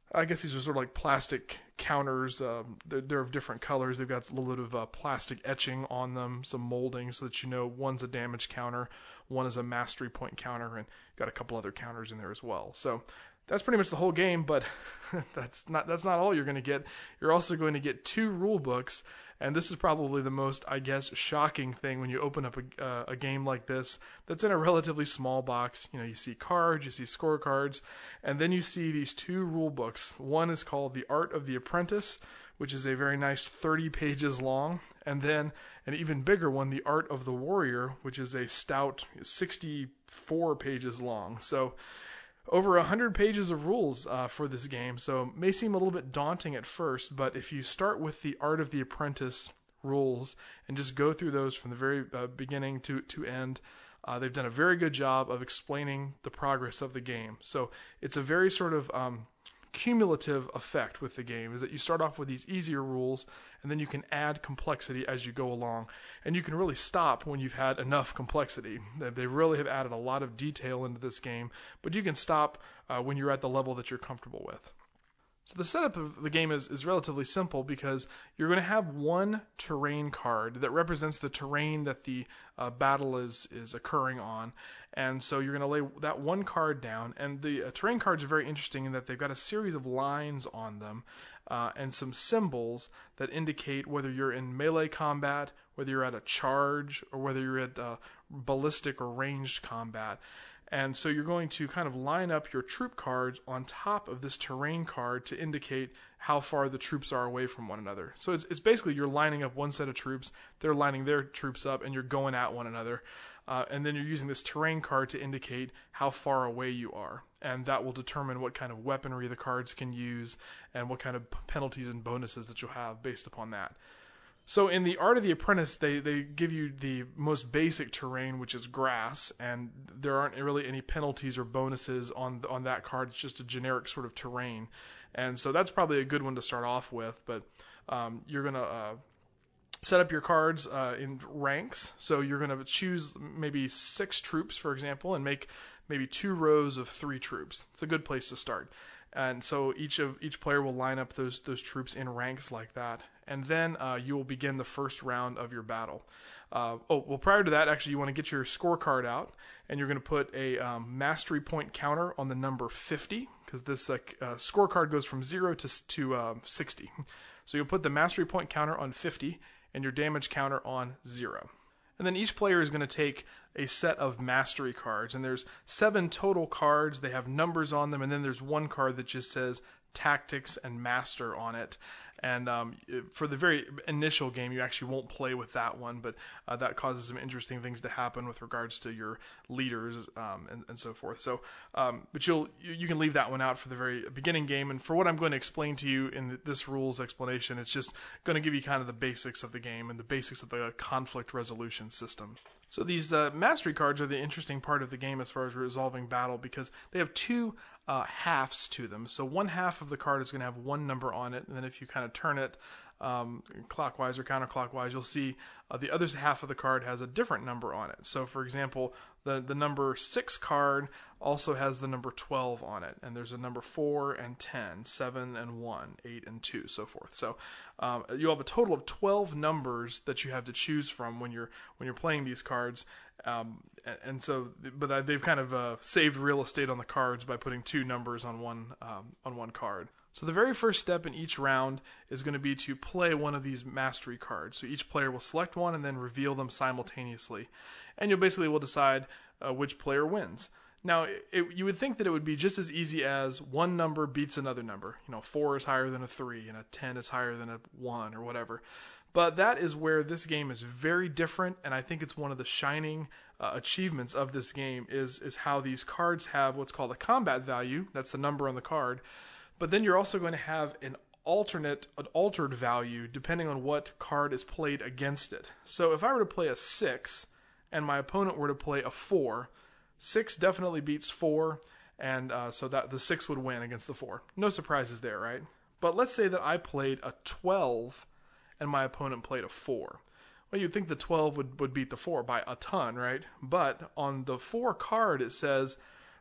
I guess these are sort of like plastic counters. Um, they're, they're of different colors. They've got a little bit of uh, plastic etching on them, some molding, so that you know one's a damage counter, one is a mastery point counter, and got a couple other counters in there as well. So that's pretty much the whole game, but that's not that's not all you're going to get. You're also going to get two rule books, and this is probably the most, I guess, shocking thing when you open up a, uh, a game like this that's in a relatively small box. You know, you see cards, you see scorecards, and then you see these two rule books. One is called The Art of the Apprentice, which is a very nice thirty pages long, and then an even bigger one, The Art of the Warrior, which is a stout sixty-four pages long. So over one hundred pages of rules uh, for this game, so it may seem a little bit daunting at first, but if you start with the Art of the Apprentice rules and just go through those from the very uh, beginning to, to end, uh, they've done a very good job of explaining the progress of the game. So it's a very sort of um, cumulative effect with the game, is that you start off with these easier rules, and then you can add complexity as you go along. And you can really stop when you've had enough complexity. They really have added a lot of detail into this game, but you can stop uh, when you're at the level that you're comfortable with. So the setup of the game is, is relatively simple, because you're going to have one terrain card that represents the terrain that the uh, battle is is occurring on. And so you're going to lay that one card down. And the uh, terrain cards are very interesting in that they've got a series of lines on them uh, and some symbols that indicate whether you're in melee combat, whether you're at a charge, or whether you're at uh, ballistic or ranged combat. And so you're going to kind of line up your troop cards on top of this terrain card to indicate how far the troops are away from one another. So it's, it's basically you're lining up one set of troops, they're lining their troops up, and you're going at one another. Uh, and then you're using this terrain card to indicate how far away you are. And that will determine what kind of weaponry the cards can use and what kind of penalties and bonuses that you'll have based upon that. So in the Art of the Apprentice, they, they give you the most basic terrain, which is grass, and there aren't really any penalties or bonuses on on that card. It's just a generic sort of terrain. And so that's probably a good one to start off with, but um, you're going to uh, set up your cards uh, in ranks. So you're going to choose maybe six troops, for example, and make maybe two rows of three troops. It's a good place to start. And so each of each player will line up those those troops in ranks like that. And then uh, you will begin the first round of your battle. Uh, oh, well, prior to that, actually, you want to get your scorecard out, and you're going to put a um, mastery point counter on the number fifty, because this uh, uh, scorecard goes from zero to to uh, sixty. So you'll put the mastery point counter on fifty, and your damage counter on zero. And then each player is going to take a set of mastery cards, and there's seven total cards. They have numbers on them, and then there's one card that just says tactics and master on it. And um, for the very initial game, you actually won't play with that one, but uh, that causes some interesting things to happen with regards to your leaders um, and, and so forth. So, um, but you'll you, you can leave that one out for the very beginning game. And for what I'm going to explain to you in this rules explanation, it's just going to give you kind of the basics of the game and the basics of the conflict resolution system. So these uh, mastery cards are the interesting part of the game as far as resolving battle, because they have two uh, halves to them. So one half of the card is going to have one number on it, and then if you kind of turn it um, clockwise or counterclockwise, you'll see uh, the other half of the card has a different number on it. So for example, the, the number six card also has the number twelve on it, and there's a number four and ten, seven and one, eight and two, so forth. So um, you have a total of twelve numbers that you have to choose from when you're when you're playing these cards. Um, and, and so, but they've kind of uh, saved real estate on the cards by putting two numbers on one um, on one card. So the very first step in each round is going to be to play one of these mastery cards. So each player will select one and then reveal them simultaneously, and you basically will decide uh, which player wins. Now, it, you would think that it would be just as easy as one number beats another number. You know, four is higher than a three, and a ten is higher than a one, or whatever. But that is where this game is very different, and I think it's one of the shining uh, achievements of this game is is how these cards have what's called a combat value. That's the number on the card. But then you're also going to have an alternate, an altered value depending on what card is played against it. So if I were to play a six, and my opponent were to play a four, six definitely beats four, and uh, so that the six would win against the four. No surprises there, right? But let's say that I played a twelve, and my opponent played a four. Well, you'd think the twelve would, would beat the four by a ton, right? But on the four card, it says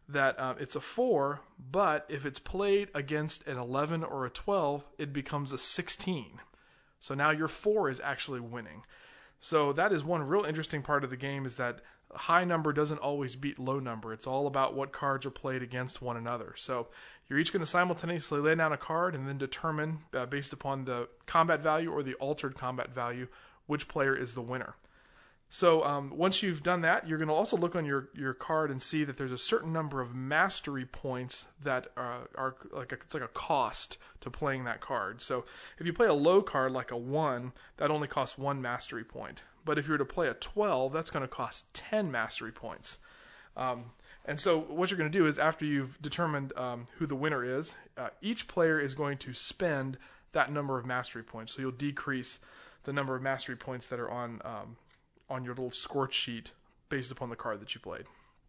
that um, it's a four, but if it's played against an eleven or a twelve, it becomes a sixteen. So now your four is actually winning. So that is one real interesting part of the game, is that high number doesn't always beat low number. It's all about what cards are played against one another. So you're each going to simultaneously lay down a card and then determine, uh, based upon the combat value or the altered combat value, which player is the winner. So um, once you've done that, you're going to also look on your, your card and see that there's a certain number of mastery points that uh, are like a, it's like a cost to playing that card. So if you play a low card like a one, that only costs one mastery point. But if you were to play a twelve, that's going to cost ten mastery points. Um, and so what you're going to do is, after you've determined um, who the winner is, uh, each player is going to spend that number of mastery points. So you'll decrease the number of mastery points that are on um, on your little score sheet based upon the card that you played.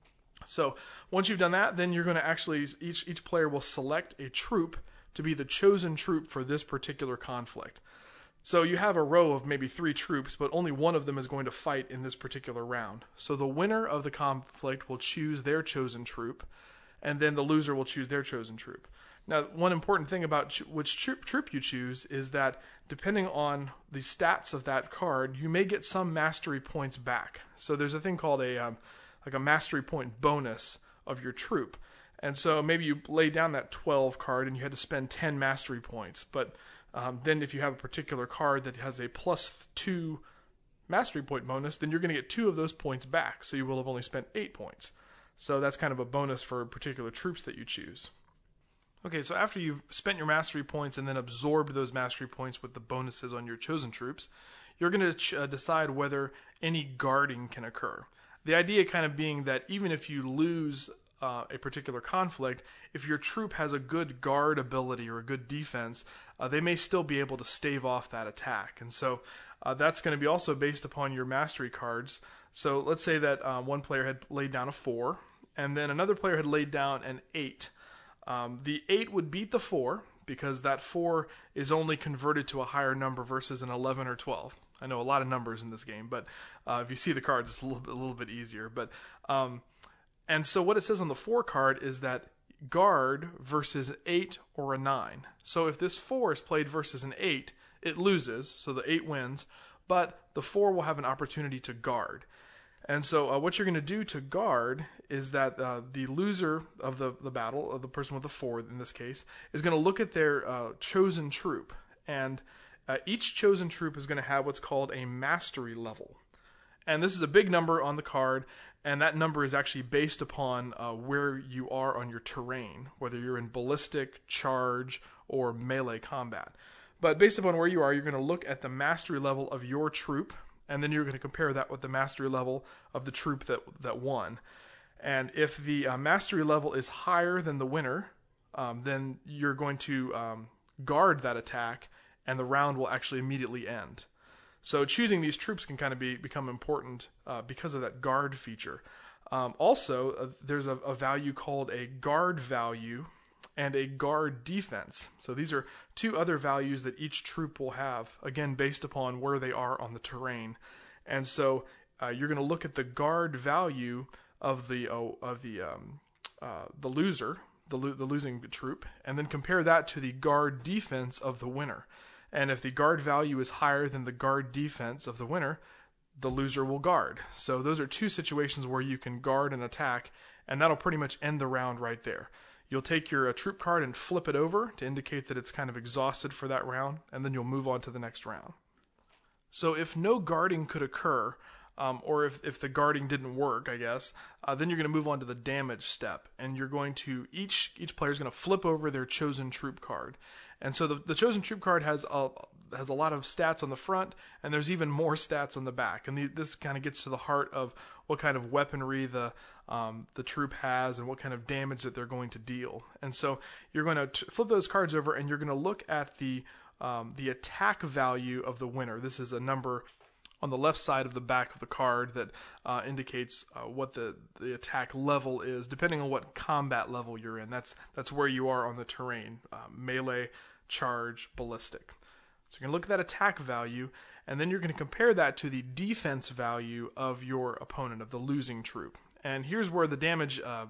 So once you've done that, then you're going to actually, each each player will select a troop to be the chosen troop for this particular conflict. So you have a row of maybe three troops, but only one of them is going to fight in this particular round. So the winner of the conflict will choose their chosen troop, and then the loser will choose their chosen troop. Now, one important thing about ch- which troop, troop you choose is that depending on the stats of that card, you may get some mastery points back. So there's a thing called a um, like a mastery point bonus of your troop. And so maybe you lay down that twelve card and you had to spend ten mastery points. But um, then if you have a particular card that has a plus two mastery point bonus, then you're going to get two of those points back. So you will have only spent eight points. So that's kind of a bonus for particular troops that you choose. Okay, so after you've spent your mastery points and then absorbed those mastery points with the bonuses on your chosen troops, you're going to ch- uh, decide whether any guarding can occur. The idea kind of being that even if you lose uh, a particular conflict, if your troop has a good guard ability or a good defense, uh, they may still be able to stave off that attack. And so uh, that's going to be also based upon your mastery cards. So let's say that uh, one player had laid down a four, and then another player had laid down an eight. Um, the eight would beat the four, because that four is only converted to a higher number versus an eleven or twelve. I know a lot of numbers in this game, but uh, if you see the cards, it's a little bit, a little bit easier. But um, and so what it says on the four card is that guard versus an eight or a nine. So if this four is played versus an eight, it loses, so the eight wins, but the four will have an opportunity to guard. And so uh, what you're going to do to guard is that uh, the loser of the, the battle, of the person with the four in this case, is going to look at their uh, chosen troop. And uh, each chosen troop is going to have what's called a mastery level. And this is a big number on the card, and that number is actually based upon uh, where you are on your terrain, whether you're in ballistic, charge, or melee combat. But based upon where you are, you're going to look at the mastery level of your troop, and then you're going to compare that with the mastery level of the troop that that won. And if the uh, mastery level is higher than the winner, um, then you're going to um, guard that attack, and the round will actually immediately end. So choosing these troops can kind of be become important uh, because of that guard feature. Um, also, uh, there's a, a value called a guard value and a guard defense. So these are two other values that each troop will have, again, based upon where they are on the terrain. And so uh, you're going to look at the guard value of the oh, of the um, uh, the loser, the lo- the losing troop, and then compare that to the guard defense of the winner. And if the guard value is higher than the guard defense of the winner, the loser will guard. So those are two situations where you can guard an attack, and that'll pretty much end the round right there. You'll take your uh, troop card and flip it over to indicate that it's kind of exhausted for that round, and then you'll move on to the next round. So if no guarding could occur, um, or if, if the guarding didn't work, I guess, uh, then you're going to move on to the damage step, and you're going to, each each player is going to flip over their chosen troop card. And so the, the chosen troop card has a, has a lot of stats on the front, and there's even more stats on the back. And the, this kind of gets to the heart of what kind of weaponry the um, the troop has and what kind of damage that they're going to deal. And so you're going to t- flip those cards over, and you're going to look at the um, the attack value of the winner. This is a number on the left side of the back of the card that uh, indicates uh, what the, the attack level is, depending on what combat level you're in. That's that's where you are on the terrain, uh, melee, charge, ballistic. So you're going to look at that attack value, and then you're going to compare that to the defense value of your opponent, of the losing troop. And here's where the damage uh,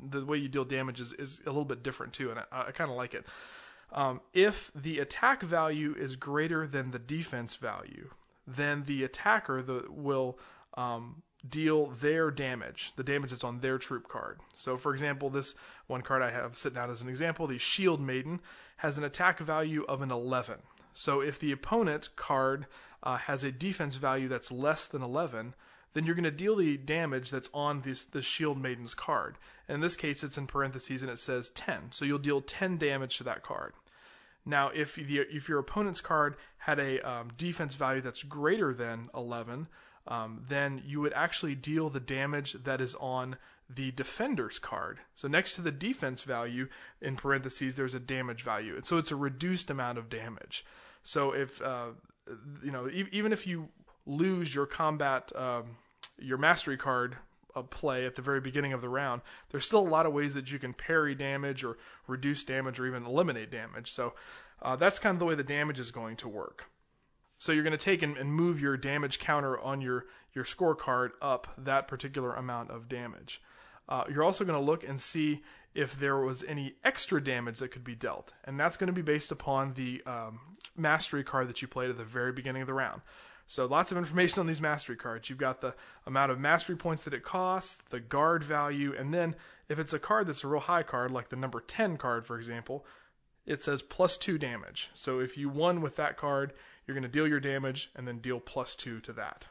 the way you deal damage is, is a little bit different too, and I, I kind of like it. Um, if the attack value is greater than the defense value, then the attacker the, will um, deal their damage, the damage that's on their troop card. So, for example, this one card I have sitting out as an example, the Shield Maiden, has an attack value of an eleven. So if the opponent card uh, has a defense value that's less than eleven, then you're going to deal the damage that's on this, the Shield Maiden's card. And in this case, it's in parentheses and it says ten. So you'll deal ten damage to that card. Now, if the, if your opponent's card had a um, defense value that's greater than eleven, um, then you would actually deal the damage that is on the defender's card. So next to the defense value, in parentheses, there's a damage value. And so it's a reduced amount of damage. So if, uh, you know, e- even if you lose your combat, um, your mastery card uh, play at the very beginning of the round, there's still a lot of ways that you can parry damage or reduce damage or even eliminate damage. So uh, that's kind of the way the damage is going to work. So you're going to take and, and move your damage counter on your, your scorecard up that particular amount of damage. Uh, you're also going to look and see if there was any extra damage that could be dealt. And that's going to be based upon the um, mastery card that you played at the very beginning of the round. So lots of information on these mastery cards. You've got the amount of mastery points that it costs, the guard value, and then if it's a card that's a real high card, like the number ten card, for example, it says plus two damage. So if you won with that card, you're going to deal your damage and then deal plus two to that.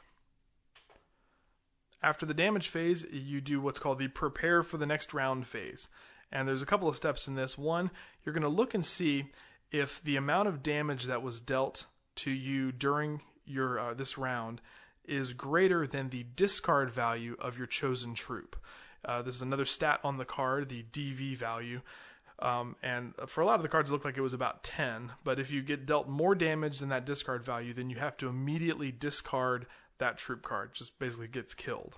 After the damage phase, you do what's called the prepare for the next round phase. And there's a couple of steps in this. One, you're going to look and see if the amount of damage that was dealt to you during your uh, this round is greater than the discard value of your chosen troop. Uh, this is another stat on the card, the D V value. Um, and for a lot of the cards, it looked like it was about ten. But if you get dealt more damage than that discard value, then you have to immediately discard that troop card. Just basically gets killed.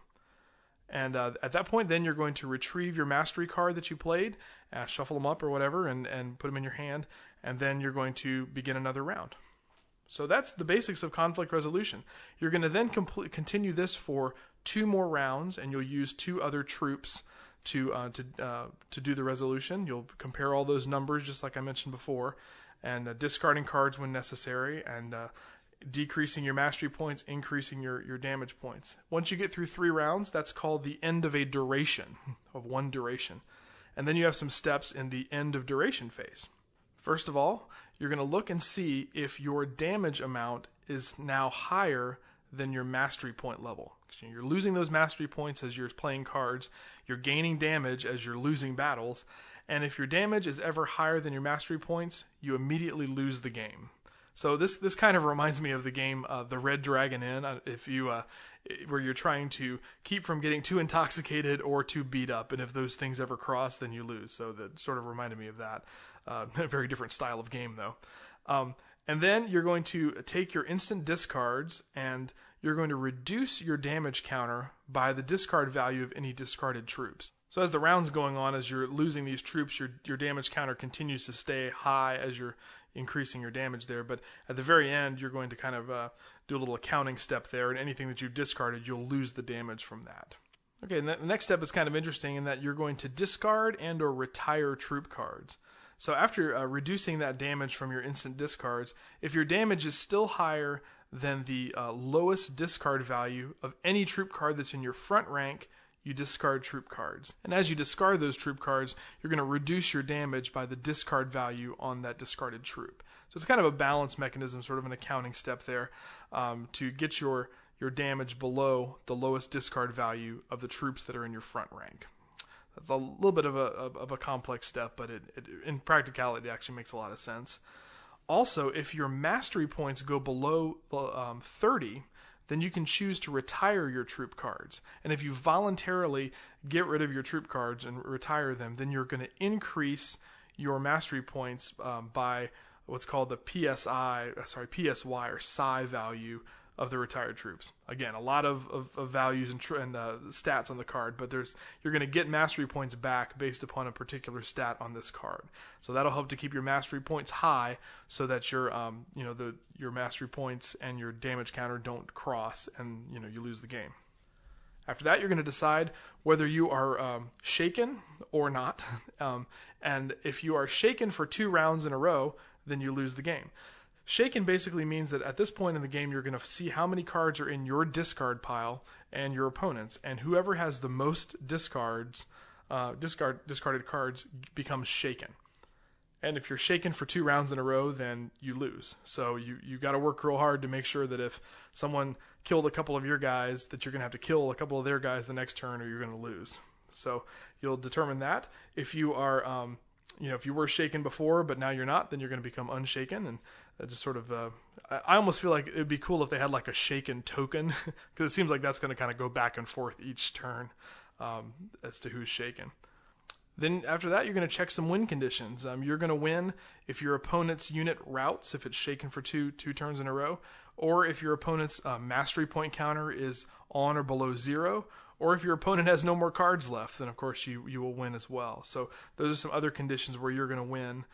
And uh, at that point, then you're going to retrieve your mastery card that you played, uh, shuffle them up or whatever, and, and put them in your hand. And then you're going to begin another round. So that's the basics of conflict resolution. You're going to then complete, continue this for two more rounds, and you'll use two other troops to uh, to uh, to do the resolution. You'll compare all those numbers, just like I mentioned before, and uh, discarding cards when necessary, and uh, decreasing your mastery points, increasing your, your damage points. Once you get through three rounds, that's called the end of a duration, of one duration. And then you have some steps in the end of duration phase. First of all, you're going to look and see if your damage amount is now higher than your mastery point level. You're losing those mastery points as you're playing cards. You're gaining damage as you're losing battles. And if your damage is ever higher than your mastery points, you immediately lose the game. So this this kind of reminds me of the game uh, The Red Dragon Inn, uh, if you uh, where you're trying to keep from getting too intoxicated or too beat up, and if those things ever cross, then you lose. So that sort of reminded me of that. Uh, a very different style of game, though. Um, and then you're going to take your instant discards, and you're going to reduce your damage counter by the discard value of any discarded troops. So as the round's going on, as you're losing these troops, your your damage counter continues to stay high as you're increasing your damage there. But at the very end, you're going to kind of uh, do a little accounting step there, and anything that you've discarded, you'll lose the damage from that. Okay, and the next step is kind of interesting in that you're going to discard and or retire troop cards. So after uh, reducing that damage from your instant discards, if your damage is still higher than the uh, lowest discard value of any troop card that's in your front rank, you discard troop cards. And as you discard those troop cards, you're going to reduce your damage by the discard value on that discarded troop. So it's kind of a balance mechanism, sort of an accounting step there, um, to get your, your damage below the lowest discard value of the troops that are in your front rank. That's a little bit of a, of a complex step, but it, it, in practicality, it actually makes a lot of sense. Also, if your mastery points go below um, thirty, then you can choose to retire your troop cards. And if you voluntarily get rid of your troop cards and retire them, then you're going to increase your mastery points um, by what's called the P S I, sorry, P S Y or psi value of the retired troops. Again, a lot of, of, of values and, tr- and uh, stats on the card, but there's you're going to get mastery points back based upon a particular stat on this card. So that'll help to keep your mastery points high, so that your um you know the your mastery points and your damage counter don't cross, and you know you lose the game. After that, you're going to decide whether you are um, shaken or not. Um, and if you are shaken for two rounds in a row, then you lose the game. Shaken basically means that at this point in the game, you're going to see how many cards are in your discard pile and your opponent's, and whoever has the most discards, uh, discard discarded cards, becomes shaken. And if you're shaken for two rounds in a row, then you lose. So you you got to work real hard to make sure that if someone killed a couple of your guys, that you're going to have to kill a couple of their guys the next turn, or you're going to lose. So you'll determine that. If you are, um, you know, if you were shaken before, but now you're not, then you're going to become unshaken. And uh, just sort of, uh, I, I almost feel like it would be cool if they had like a shaken token, because it seems like that's going to kind of go back and forth each turn um, as to who's shaken. Then after that, you're going to check some win conditions. Um, you're going to win if your opponent's unit routes, if it's shaken for two two turns in a row, or if your opponent's uh, mastery point counter is on or below zero, or if your opponent has no more cards left, then of course you, you will win as well. So those are some other conditions where you're going to win.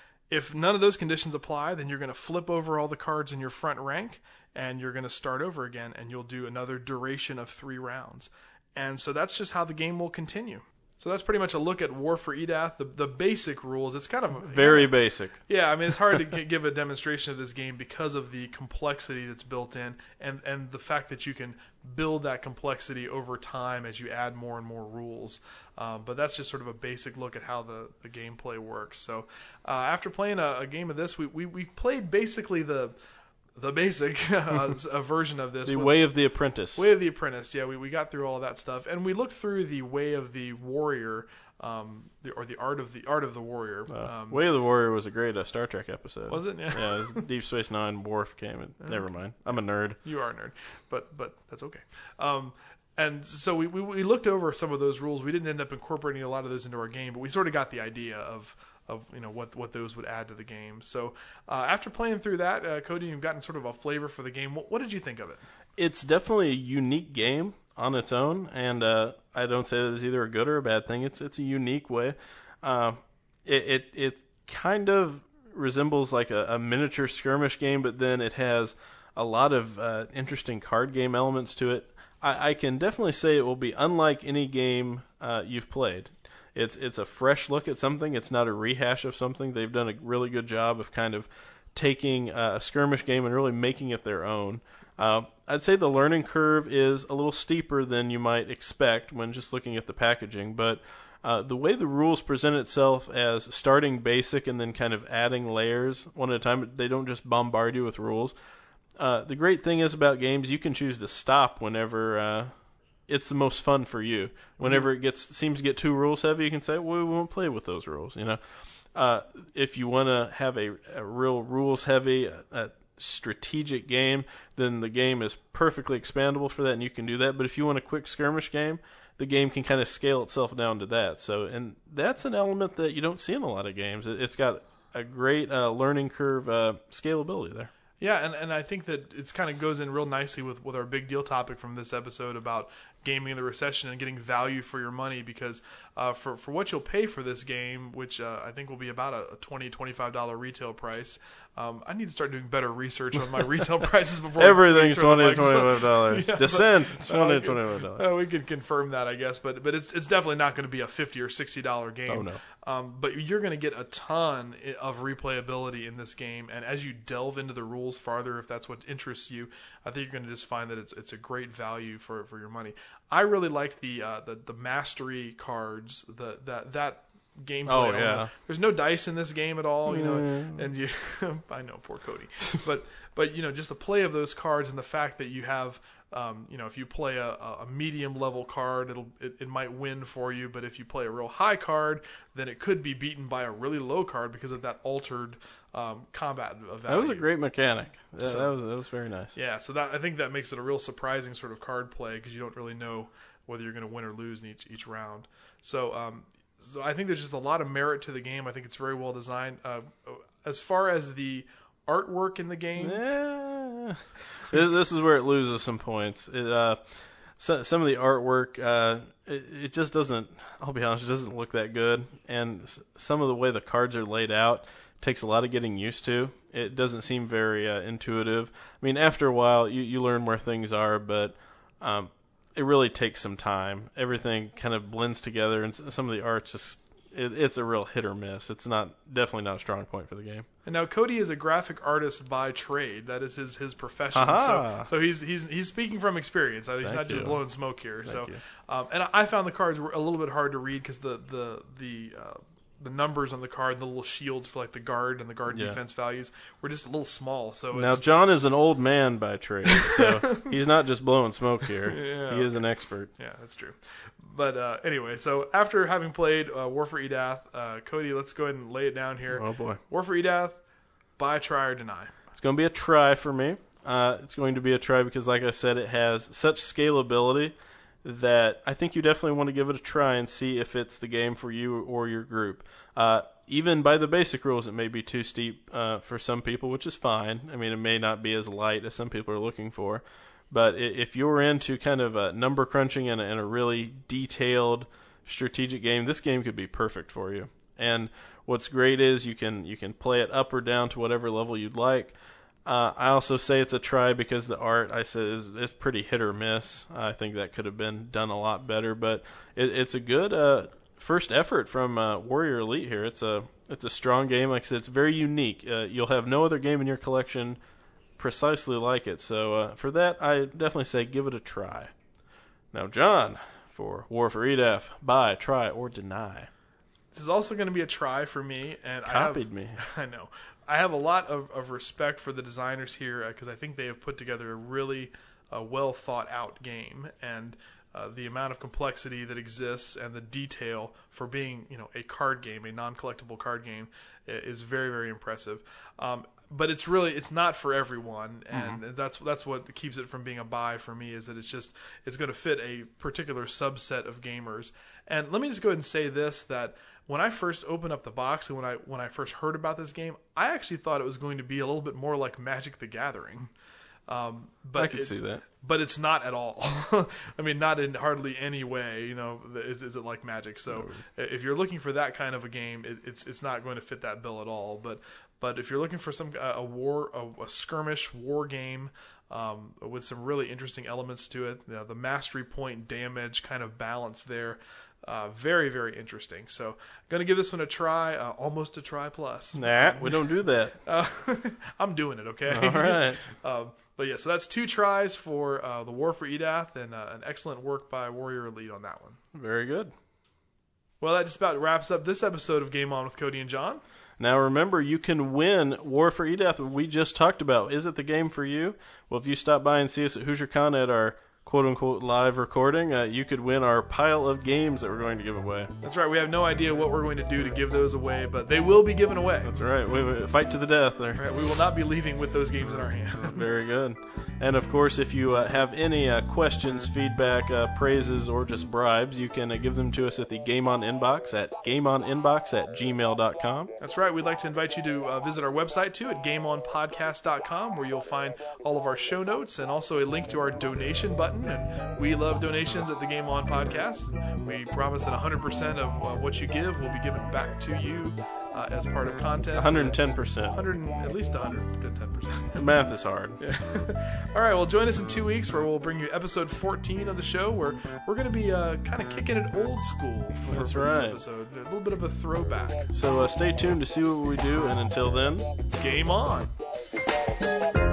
If none of those conditions apply, then you're going to flip over all the cards in your front rank, and you're going to start over again, and you'll do another duration of three rounds. And so that's just how the game will continue. So that's pretty much a look at War for Edath, the the basic rules. It's kind of very you know, basic. Yeah, I mean it's hard to g- give a demonstration of this game because of the complexity that's built in, and and the fact that you can build that complexity over time as you add more and more rules. Um, but that's just sort of a basic look at how the, the gameplay works. So uh, after playing a, a game of this, we, we we played basically the the basic uh, a version of this. The Way of the Apprentice. Way of the Apprentice, yeah. We, we got through all that stuff, and we looked through the Way of the Warrior, um, the, or the Art of the Art of the Warrior. Uh, Um, Way of the Warrior was a great uh, Star Trek episode. Was it? Yeah. Yeah, it was Deep Space Nine. Worf came. And, never mind. I'm a nerd. You are a nerd, but but that's okay. Um, and so we, we we looked over some of those rules. We didn't end up incorporating a lot of those into our game, but we sort of got the idea of. of you know what what those would add to the game. So uh, after playing through that, uh, Cody, you've gotten sort of a flavor for the game. What, what did you think of it? It's definitely a unique game on its own, and uh, I don't say that it's either a good or a bad thing. It's it's a unique way. Uh, it, it it kind of resembles like a, a miniature skirmish game, but then it has a lot of uh, interesting card game elements to it. I, I can definitely say it will be unlike any game uh, you've played. It's it's a fresh look at something. It's not a rehash of something. They've done a really good job of kind of taking uh, a skirmish game and really making it their own. Uh, I'd say the learning curve is a little steeper than you might expect when just looking at the packaging, but uh, the way the rules present itself as starting basic and then kind of adding layers one at a time, they don't just bombard you with rules. Uh, the great thing is about games, you can choose to stop whenever... Uh, it's the most fun for you. Whenever it gets seems to get too rules heavy, you can say, well, we won't play with those rules. You know, uh, if you want to have a, a real rules heavy, a, a strategic game, then the game is perfectly expandable for that, and you can do that. But if you want a quick skirmish game, the game can kind of scale itself down to that. So, and that's an element that you don't see in a lot of games. It, it's got a great uh, learning curve, uh, scalability there. Yeah, and, and I think that it's kind of goes in real nicely with, with our big deal topic from this episode about gaming in the recession and getting value for your money, because uh, for, for what you'll pay for this game, which uh, I think will be about a twenty dollars, twenty-five dollars retail price, um, I need to start doing better research on my retail prices before everything's we twenty to twenty-five dollars. Yeah, Descent, but, twenty to uh, twenty-five dollars. Uh, we can confirm that, I guess, but but it's it's definitely not going to be a fifty or sixty dollars game. Oh, no. Um, but you're going to get a ton of replayability in this game, and as you delve into the rules farther, if that's what interests you, I think you're going to just find that it's it's a great value for, for your money. I really liked the uh, the the mastery cards, the that that gameplay. Oh, element. yeah. There's no dice in this game at all, you know, and you I know, poor Cody, but but you know, just the play of those cards and the fact that you have. Um, you know, if you play a, a medium level card, it'll it, it might win for you. But if you play a real high card, then it could be beaten by a really low card because of that altered um, combat value. That was a great mechanic. That, So- that was that was very nice. Yeah, so that I think that makes it a real surprising sort of card play because you don't really know whether you're going to win or lose in each each round. So, um, so I think there's just a lot of merit to the game. I think it's very well designed. Uh, as far as the artwork in the game, Yeah. This this is where it loses some points. It, uh, so, some of the artwork, uh, it, it just doesn't, I'll be honest, it doesn't look that good. And s- some of the way the cards are laid out takes a lot of getting used to. It doesn't seem very uh, intuitive. I mean, after a while, you, you learn where things are, but um, it really takes some time. Everything kind of blends together, and some of the art's just it, it's a real hit or miss. It's not definitely not a strong point for the game. And now Cody is a graphic artist by trade. That is his, his profession. Aha. So so he's he's he's speaking from experience. He's Thank not just you. blowing smoke here. Thank so you. um, and I found the cards were a little bit hard to read because the the the uh, the numbers on the card, the little shields for like the guard and the guard Yeah. defense values were just a little small. So Now, it's, John is an old man by trade, so he's not just blowing smoke here. Yeah, he is an expert. yeah, that's true. But uh, anyway, so after having played uh, War for Edath, uh, Cody, let's go ahead and lay it down here. Oh, boy. War for Edath, buy, try, or deny. It's going to be a try for me. Uh, it's going to be a try because, like I said, it has such scalability that I think you definitely want to give it a try and see if it's the game for you or your group. Uh, even by the basic rules, it may be too steep uh, for some people, which is fine. I mean, it may not be as light as some people are looking for. But if you're into kind of uh, number crunching and a, and a really detailed strategic game, this game could be perfect for you. And what's great is you can you can play it up or down to whatever level you'd like. Uh, I also say it's a try because the art, I said, is, is pretty hit or miss. I think that could have been done a lot better, but it, it's a good uh, first effort from uh, Warrior Elite here. It's a it's a strong game. Like I said, it's very unique. Uh, you'll have no other game in your collection precisely like it. So uh, for that, I definitely say give it a try. Now, John, for War for Edath, buy, try, or deny. This is also going to be a try for me, and Copied I have, me. I know. I have a lot of, of respect for the designers here because I think they have put together a really uh, well thought out game, and uh, the amount of complexity that exists and the detail for being, you know, a card game, a non-collectible card game, is very, very impressive. Um, but it's really it's not for everyone, and mm-hmm. that's that's what keeps it from being a buy for me, is that it's just it's going to fit a particular subset of gamers. And let me just go ahead and say this, that when I first opened up the box and when I when I first heard about this game, I actually thought it was going to be a little bit more like Magic the Gathering. Um, but I could see that. But it's not at all. I mean, not in hardly any way. You know, is, is it like Magic? So no. If you're looking for that kind of a game, it, it's it's not going to fit that bill at all. But but if you're looking for some uh, a war a, a skirmish war game um, with some really interesting elements to it, you know, the mastery point damage kind of balance there. Uh, very, very interesting. So, going to give this one a try, uh, almost a try plus. Nah, we don't do that. uh, I'm doing it, okay? All right. um, but yeah, so that's two tries for uh, the War for Edath, and uh, an excellent work by Warrior Elite on that one. Very good. Well, that just about wraps up this episode of Game On with Cody and John. Now remember, you can win War for Edath, we just talked about. Is it the game for you? Well, if you stop by and see us at Hoosier Con at our quote-unquote live recording, uh, you could win our pile of games that we're going to give away. That's right. We have no idea what we're going to do to give those away, but they will be given away. That's right. We, we fight to the death there. Right. We will not be leaving with those games in our hand. Very good. And, of course, if you uh, have any uh, questions, feedback, uh, praises, or just bribes, you can uh, give them to us at the Game On Inbox at gameoninbox at gmail dot com. That's right. We'd like to invite you to uh, visit our website, too, at game on podcast dot com, where you'll find all of our show notes and also a link to our donation button. And we love donations at the Game On Podcast. We promise that one hundred percent of uh, what you give will be given back to you uh, as part of content. one hundred ten percent. one hundred, at least one hundred ten percent. The math is hard. Yeah. All right, well, join us in two weeks where we'll bring you episode fourteen of the show, where we're going to be uh, kind of kicking it old school for, That's for this right. episode. A little bit of a throwback. So uh, stay tuned to see what we do, and until then, Game On!